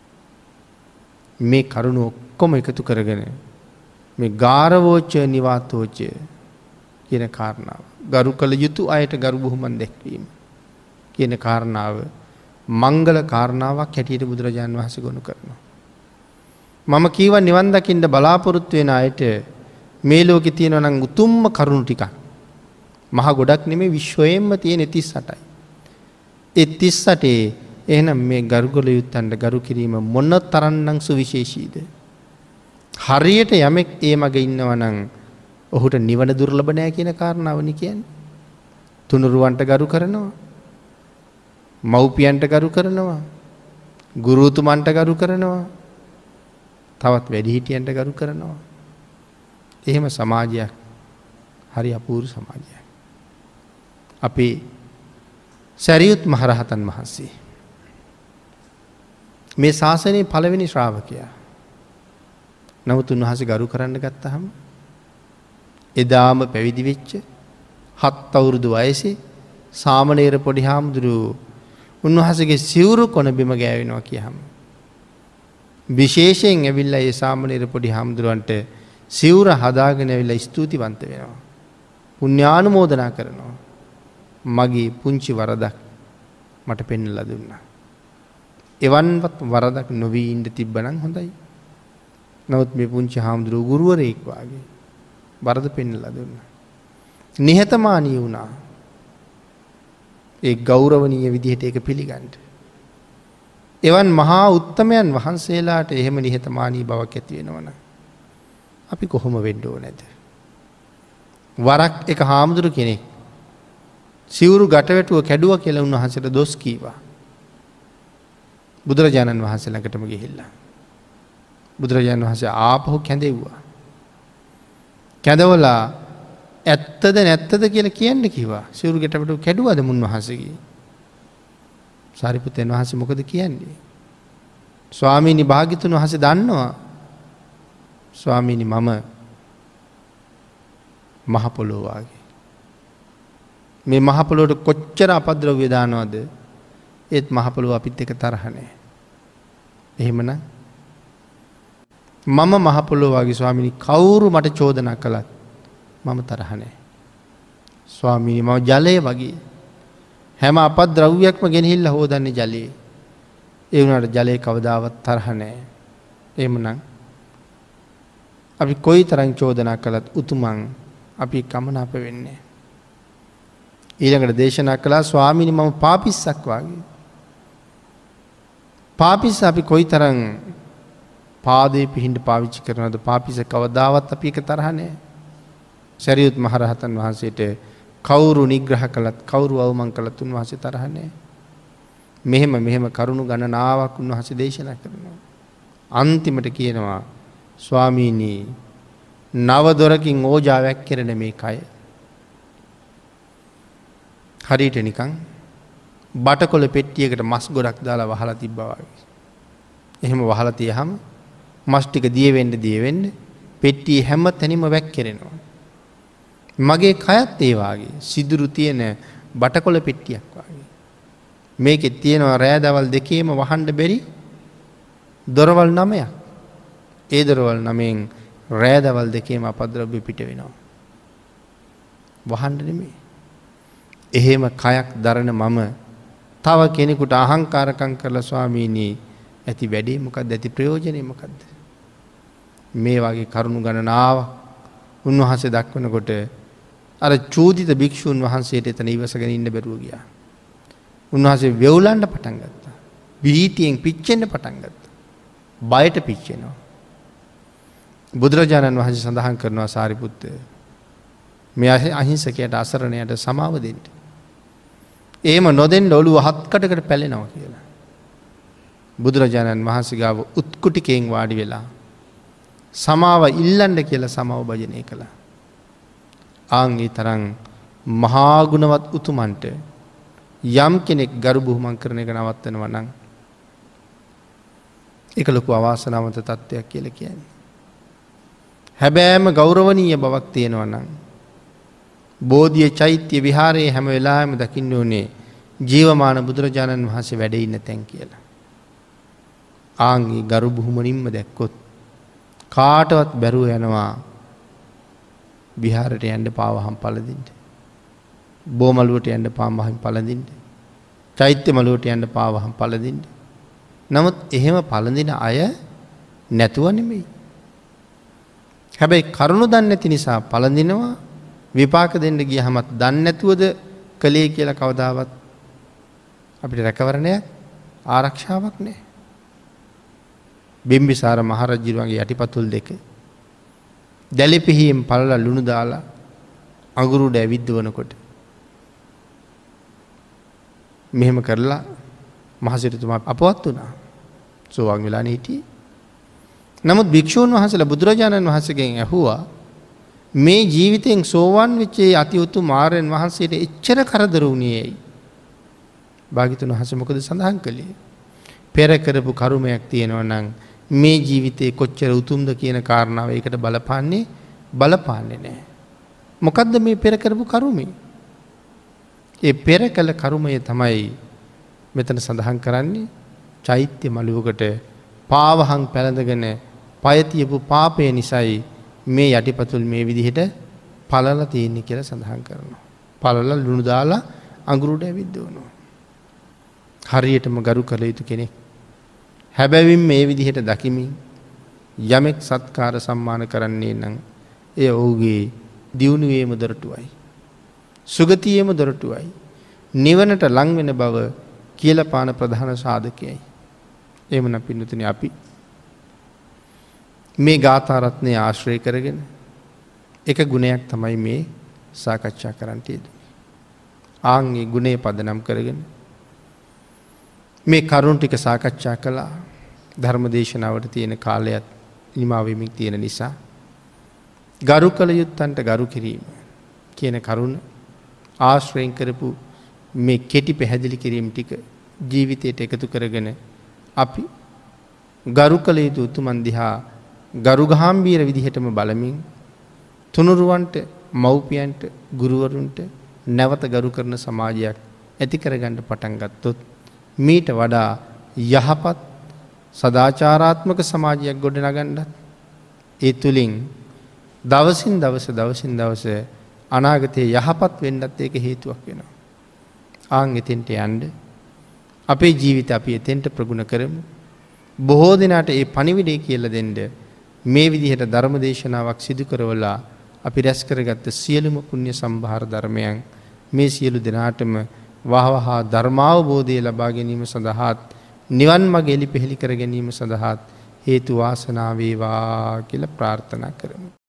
මේ කරුණ ඔක්කොම එකතු කරගෙන මේ ගාරවෝච නිවාතෝච කියන කාරණාව, ගරු කළ යුතු අයට ගරු බුහුමන් දැක්වීම කියන කාරණාව මංගල කාරණාවක් හැටියට බුදුරජාණන් වහන්සේ ගොනු කරනවා. මම කීවා නිවන් දකින්න බලාපොරොත්තු වෙන අයට මේ ලෝකේ තියෙනවා නම් උතුම්ම කරුණු ටිකක්. මහ ගොඩක් නෙමෙයි විශ්වයෙන්ම තියෙන 38යි. ඒ 38 එහෙනම් මේ ගරුකල යුත්තන්ට ගරු කිරීම මොන තරම්නම් සුවිශේෂීද? හරියට යමෙක් ඒ මග ඉන්නවා නම් ඔහුට නිවන දුර්ලභ නැහැ කියන කාරණාවනි කියන්නේ. තුනුරුවන්ට ගරු කරනවා, මව්පියන්ට ගරු කරනවා, ගුරුතුමන්ට ගරු කරනවා, තවත් වැඩිහිටියන්ට ගරු කරනවා. එහෙම සමාජයක් හරි අපූර්ව සමාජයක්. අපේ සරියුත් මහරහතන් වහන්සේ මේ ශාසනයේ පළවෙනි ශ්‍රාවකයා. නමුත් උන්වහන්සේ ගරු කරන්න ගත්තහම එදාම පැවිදි වෙච්ච 7 අවුරුදු වයසේ සාමණේර පොඩි හාමුදුරුවෝ උන්වහන්සේගේ සිවුරු කොන බිම ගෑවෙනවා කියහම විශේෂයෙන් ඇවිල්ලා ඒ සාමණේර පොඩි හාමුදුරුවන්ට සිවුර හදාගෙන ඇවිල්ලා ස්තුතිවන්ත වෙනවා. පුණ්‍යානුමෝදනා කරනවා. මගේ පුංචි වරදක් මට පෙන්වලා දුන්නා. එවන්වත් වරදක් නොවී ඉඳ තිබ්බනම් හොඳයි. නමුත් මේ පුංචි හාමුදුරුවෝ ගුරුවරයෙක් වාගේ වරද පෙන්වලා දුන්නා. නිහතමානී වුණා. ඒ ගෞරවනීය විදිහට ඒක පිළිගන්න. එවන් මහා උත්තමයන් වහන්සේලාට එහෙම නිහතමානී බවක් ඇති වෙනවනම් අපි කොහොම වෙන්න ඕනේද? වරක් එක හාමුදුරු කෙනෙක් සිවුරු ගැටවැටුව කැඩුවා කියලා උන්වහන්සේට දොස් කීවා. බුදුරජාණන් වහන්සේ ළඟටම ගිහිල්ලා බුදුරජාණන් වහන්සේ ආපහු කැඳෙව්වා. කැඳවලා ඇත්තද නැත්තද කියලා කියන්න කිව්වා. සිවුරු ගැටවැටුව කැඩුවද මුන් වහන්සේගේ? සාරිපුත්තයන් වහන්සේ මොකද කියන්නේ? ස්වාමීනි භාග්‍යතුන් වහන්සේ දන්නවා ස්වාමීනි මම මහ පොළොව වාගේ. මේ මහ පොළොවට කොච්චර අපද්‍රව්‍ය දානවද ඒත් මහ පොළොව අපිත් එක්ක තරහ නැහැ. එහෙමනම් මම මහ පොළොව වාගේ ස්වාමීනි කවුරු මට චෝදනා කළත් මම තරහ නැහැ. ස්වාමීනි මම ජලය වගේ හැම අපද්‍රව්‍යයක්ම ගෙනහිල්ලා හොදන්නේ ජලයේ. ඒ වුණාට ජලයේ කවදාවත් තරහ නැහැ. එහෙමනම් අපි කොයිතරම් චෝදනා කළත් උතුමන් අපි කමනාප වෙන්නේ. ඊළඟට දේශනා කළා ස්වාමීනි මම පාපිස්සක් වාගේ. පාපිස්ස අපි කොයිතරම් පාදේ පිහින්ද පාවිච්චි කරනවද පාපිස්ස කවදාවත් අපි එක තරහ නැහැ. සරියුත් මහරහතන් වහන්සේට කවුරු නිග්‍රහ කළත් කවුරු අවමන් කළත් උන්වහන්සේ තරහ නැහැ. මෙහෙම කරුණු ගණනාවක් උන්වහන්සේ දේශනා කරනවා. අන්තිමට කියනවා ස්වාමීනි නව දොරකින් ඕජාවක් කෙරෙන මේ කය හරියට නිකන් බටකොළ පෙට්ටියකට මස් ගොඩක් දාලා වහලා තිබ්බා වගේ. එහෙම වහලා තියහම මස් ටික දිය වෙන්න පෙට්ටිය හැම තැනම වැක්කිරෙනවා. මගේ කයත් ඒ වාගේ සිදුරු තියෙන බටකොළ පෙට්ටියක් වාගේ. මේකේ තියෙනවා රෑ දවල් දෙකේම වහන්න බැරි දොරවල් 9ක්. ඒ දොරවල් 9න් රෑ දවල් දෙකේම අපද්‍රව්‍ය පිට වෙනවා. වහන්න නෙමෙයි. එහෙම කයක් දරන මම තව කෙනෙකුට අහංකාරකම් කරලා ස්වාමීනි ඇති වැඩේ මොකක්ද ඇති ප්‍රයෝජනේ මොකක්ද? මේ වගේ කරුණු ගණනාවක් උන්වහන්සේ දක්වනකොට අර චූදිත භික්ෂුන් වහන්සේට එතන ඉවසගෙන ඉන්න බැරුව ගියා. උන්වහන්සේ වෙවුලන්න පටන් ගත්තා. බීතියෙන් පිච්චෙන්න පටන් ගත්තා. බයට පිච්චෙනවා. බුදුරජාණන් වහන්සේ සඳහන් කරනවා සාරිපුත්ත මේ අහිංසකයට අසරණයට සමාව දෙන්න. එහෙම නොදෙන්න ඔළුව හත් කටකට පැලෙනවා කියලා. බුදුරජාණන් වහන්සේ ගාව උත්කුටිකයෙන් වාඩි වෙලා සමාව ඉල්ලන්න කියලා සමාව භජනය කළා. ආන්ගේ තරම් මහා ගුණවත් උතුමන්ට යම් කෙනෙක් ගරු බුහුමන් කරන එක නවත්තනවා නම් ඒක ලොකු අවාසනාවන්ත තත්ත්වයක් කියලා කියන්නේ. හැබැයිම ගෞරවනීය බවක් තියෙනවා නම් බෝධිය චෛත්‍ය විහාරයේ හැම වෙලාවෙම දකින්න ඕනේ ජීවමාන බුදුරජාණන් වහන්සේ වැඩ ඉන්න තැන් කියලා. ආන්ගේ ගරු බුහුමනින්ම දැක්කොත් කාටවත් බැරුව යනවා විහාරයට යන්න පාවහම් පළඳින්න. බෝමලුවට යන්න පාවහම් පළඳින්න. චෛත්‍ය මලුවට යන්න පාවහම් පළඳින්න. නමුත් එහෙම පළඳින අය නැතුව නෙමෙයි. හැබැයි කරුණු දන්නේ නැති නිසා පළඳිනවා විපාක දෙන්න ගියහමත් දන්නේ නැතුවද කලේ කියලා කවදාවත් අපිට රැකවරණයක් ආරක්ෂාවක් නැහැ. බිම්බිසාර මහරජුගේ යටිපතුල් දෙක දැලිපිහියෙන් පළලා ලුණු දාලා අඟුරුඩ ඇවිද්දවනකොට මෙහෙම කරලා මහසිරතුමා අපවත් වුණා. සෝවාන් වෙලානේ හිටියේ. නමුත් භික්ෂූන් වහන්සේලා බුදුරජාණන් වහන්සේගෙන් ඇහුවා මේ ජීවිතෙන් සෝවාන් වෙච්ච අති උතුම් ආර්යයන් වහන්සේට එච්චර කරදර වුණේ ඇයි? භාග්‍යතුන් වහන්සේ මොකද සඳහන් කළේ? පෙර කරපු කර්මයක් තියෙනවා නම් මේ ජීවිතේ කොච්චර උතුම්ද කියන කාරණාව ඒකට බලපාන්නේ නැහැ. මොකද්ද මේ පෙර කරපු කර්මය? ඒ පෙර කළ කර්මය තමයි මෙතන සඳහන් කරන්නේ චෛත්‍ය මළුවකට පාවහන් පැලඳගෙන පය තියපු පාපය නිසායි මේ යටිපතුල් මේ විදිහට පළලා තියෙන්නේ කියලා සඳහන් කරනවා. පළලා ලුණු දාලා අඟුරුට ඇවිද්දවනවා. හරියටම ගරු කළ යුතු කෙනෙක්. හැබැවින් මේ විදිහට දකිමින් යමෙක් සත්කාර සම්මාන කරන්නේ නම් එය ඔහුගේ දියුණුවේම දොරටුවයි. සුගතියේම දොරටුවයි. නිවනට ලං වෙන බව කියලා පාන ප්‍රධාන සාධකයයි. එහෙමනම් පින්තුනි අපි මේ ගාථා රත්නය ආශ්‍රය කරගෙන එක ගුණයක් තමයි මේ සාකච්ඡා කරන්න තියෙන්නේ. ආන්ගේ ගුණය පදනම් කරගෙන මේ කරුණ ටික සාකච්ඡා කළා. ධර්ම දේශනාවට තියෙන කාලයත් නිමා වෙමින් තියෙන නිසා ගරු කළ යුත්තන්ට ගරු කිරීම කියන කරුණ ආශ්‍රයෙන් කරපු මේ කෙටි පැහැදිලි කිරීම ටික ජීවිතයට එකතු කරගෙන අපි ගරු කළ යුතු උතුමන් දිහා ගරු ගාම්භීර විදිහටම බලමින් තුනුරුවන්ට මව්පියන්ට ගුරුවරුන්ට නැවත ගරු කරන සමාජයක් ඇති කරගන්න පටන් ගත්තොත් මීට වඩා යහපත් සදාචාරාත්මක සමාජයක් ගොඩනගන්නත් ඒ තුලින් දවසින් දවස අනාගතයේ යහපත් වෙන්නත් ඒක හේතුවක් වෙනවා. ආන් එතෙන්ට යන්න අපේ ජීවිත අපි එතෙන්ට ප්‍රගුණ කරමු. බොහෝ දෙනාට ඒ පණිවිඩය කියලා දෙන්න මේ විදිහට ධර්ම දේශනාවක් සිදු කරවලා අපි රැස් කරගත්ත සියලුම පුණ්‍ය සම්භාර ධර්මයන් මේ සියලු දෙනාටම වහවහ ධර්මාවබෝධය ලබා ගැනීම සඳහාත් නිවන් මඟ එළි පෙහෙලි කර ගැනීම සඳහාත් හේතු වාසනා වේවා කියලා ප්‍රාර්ථනා කරමු.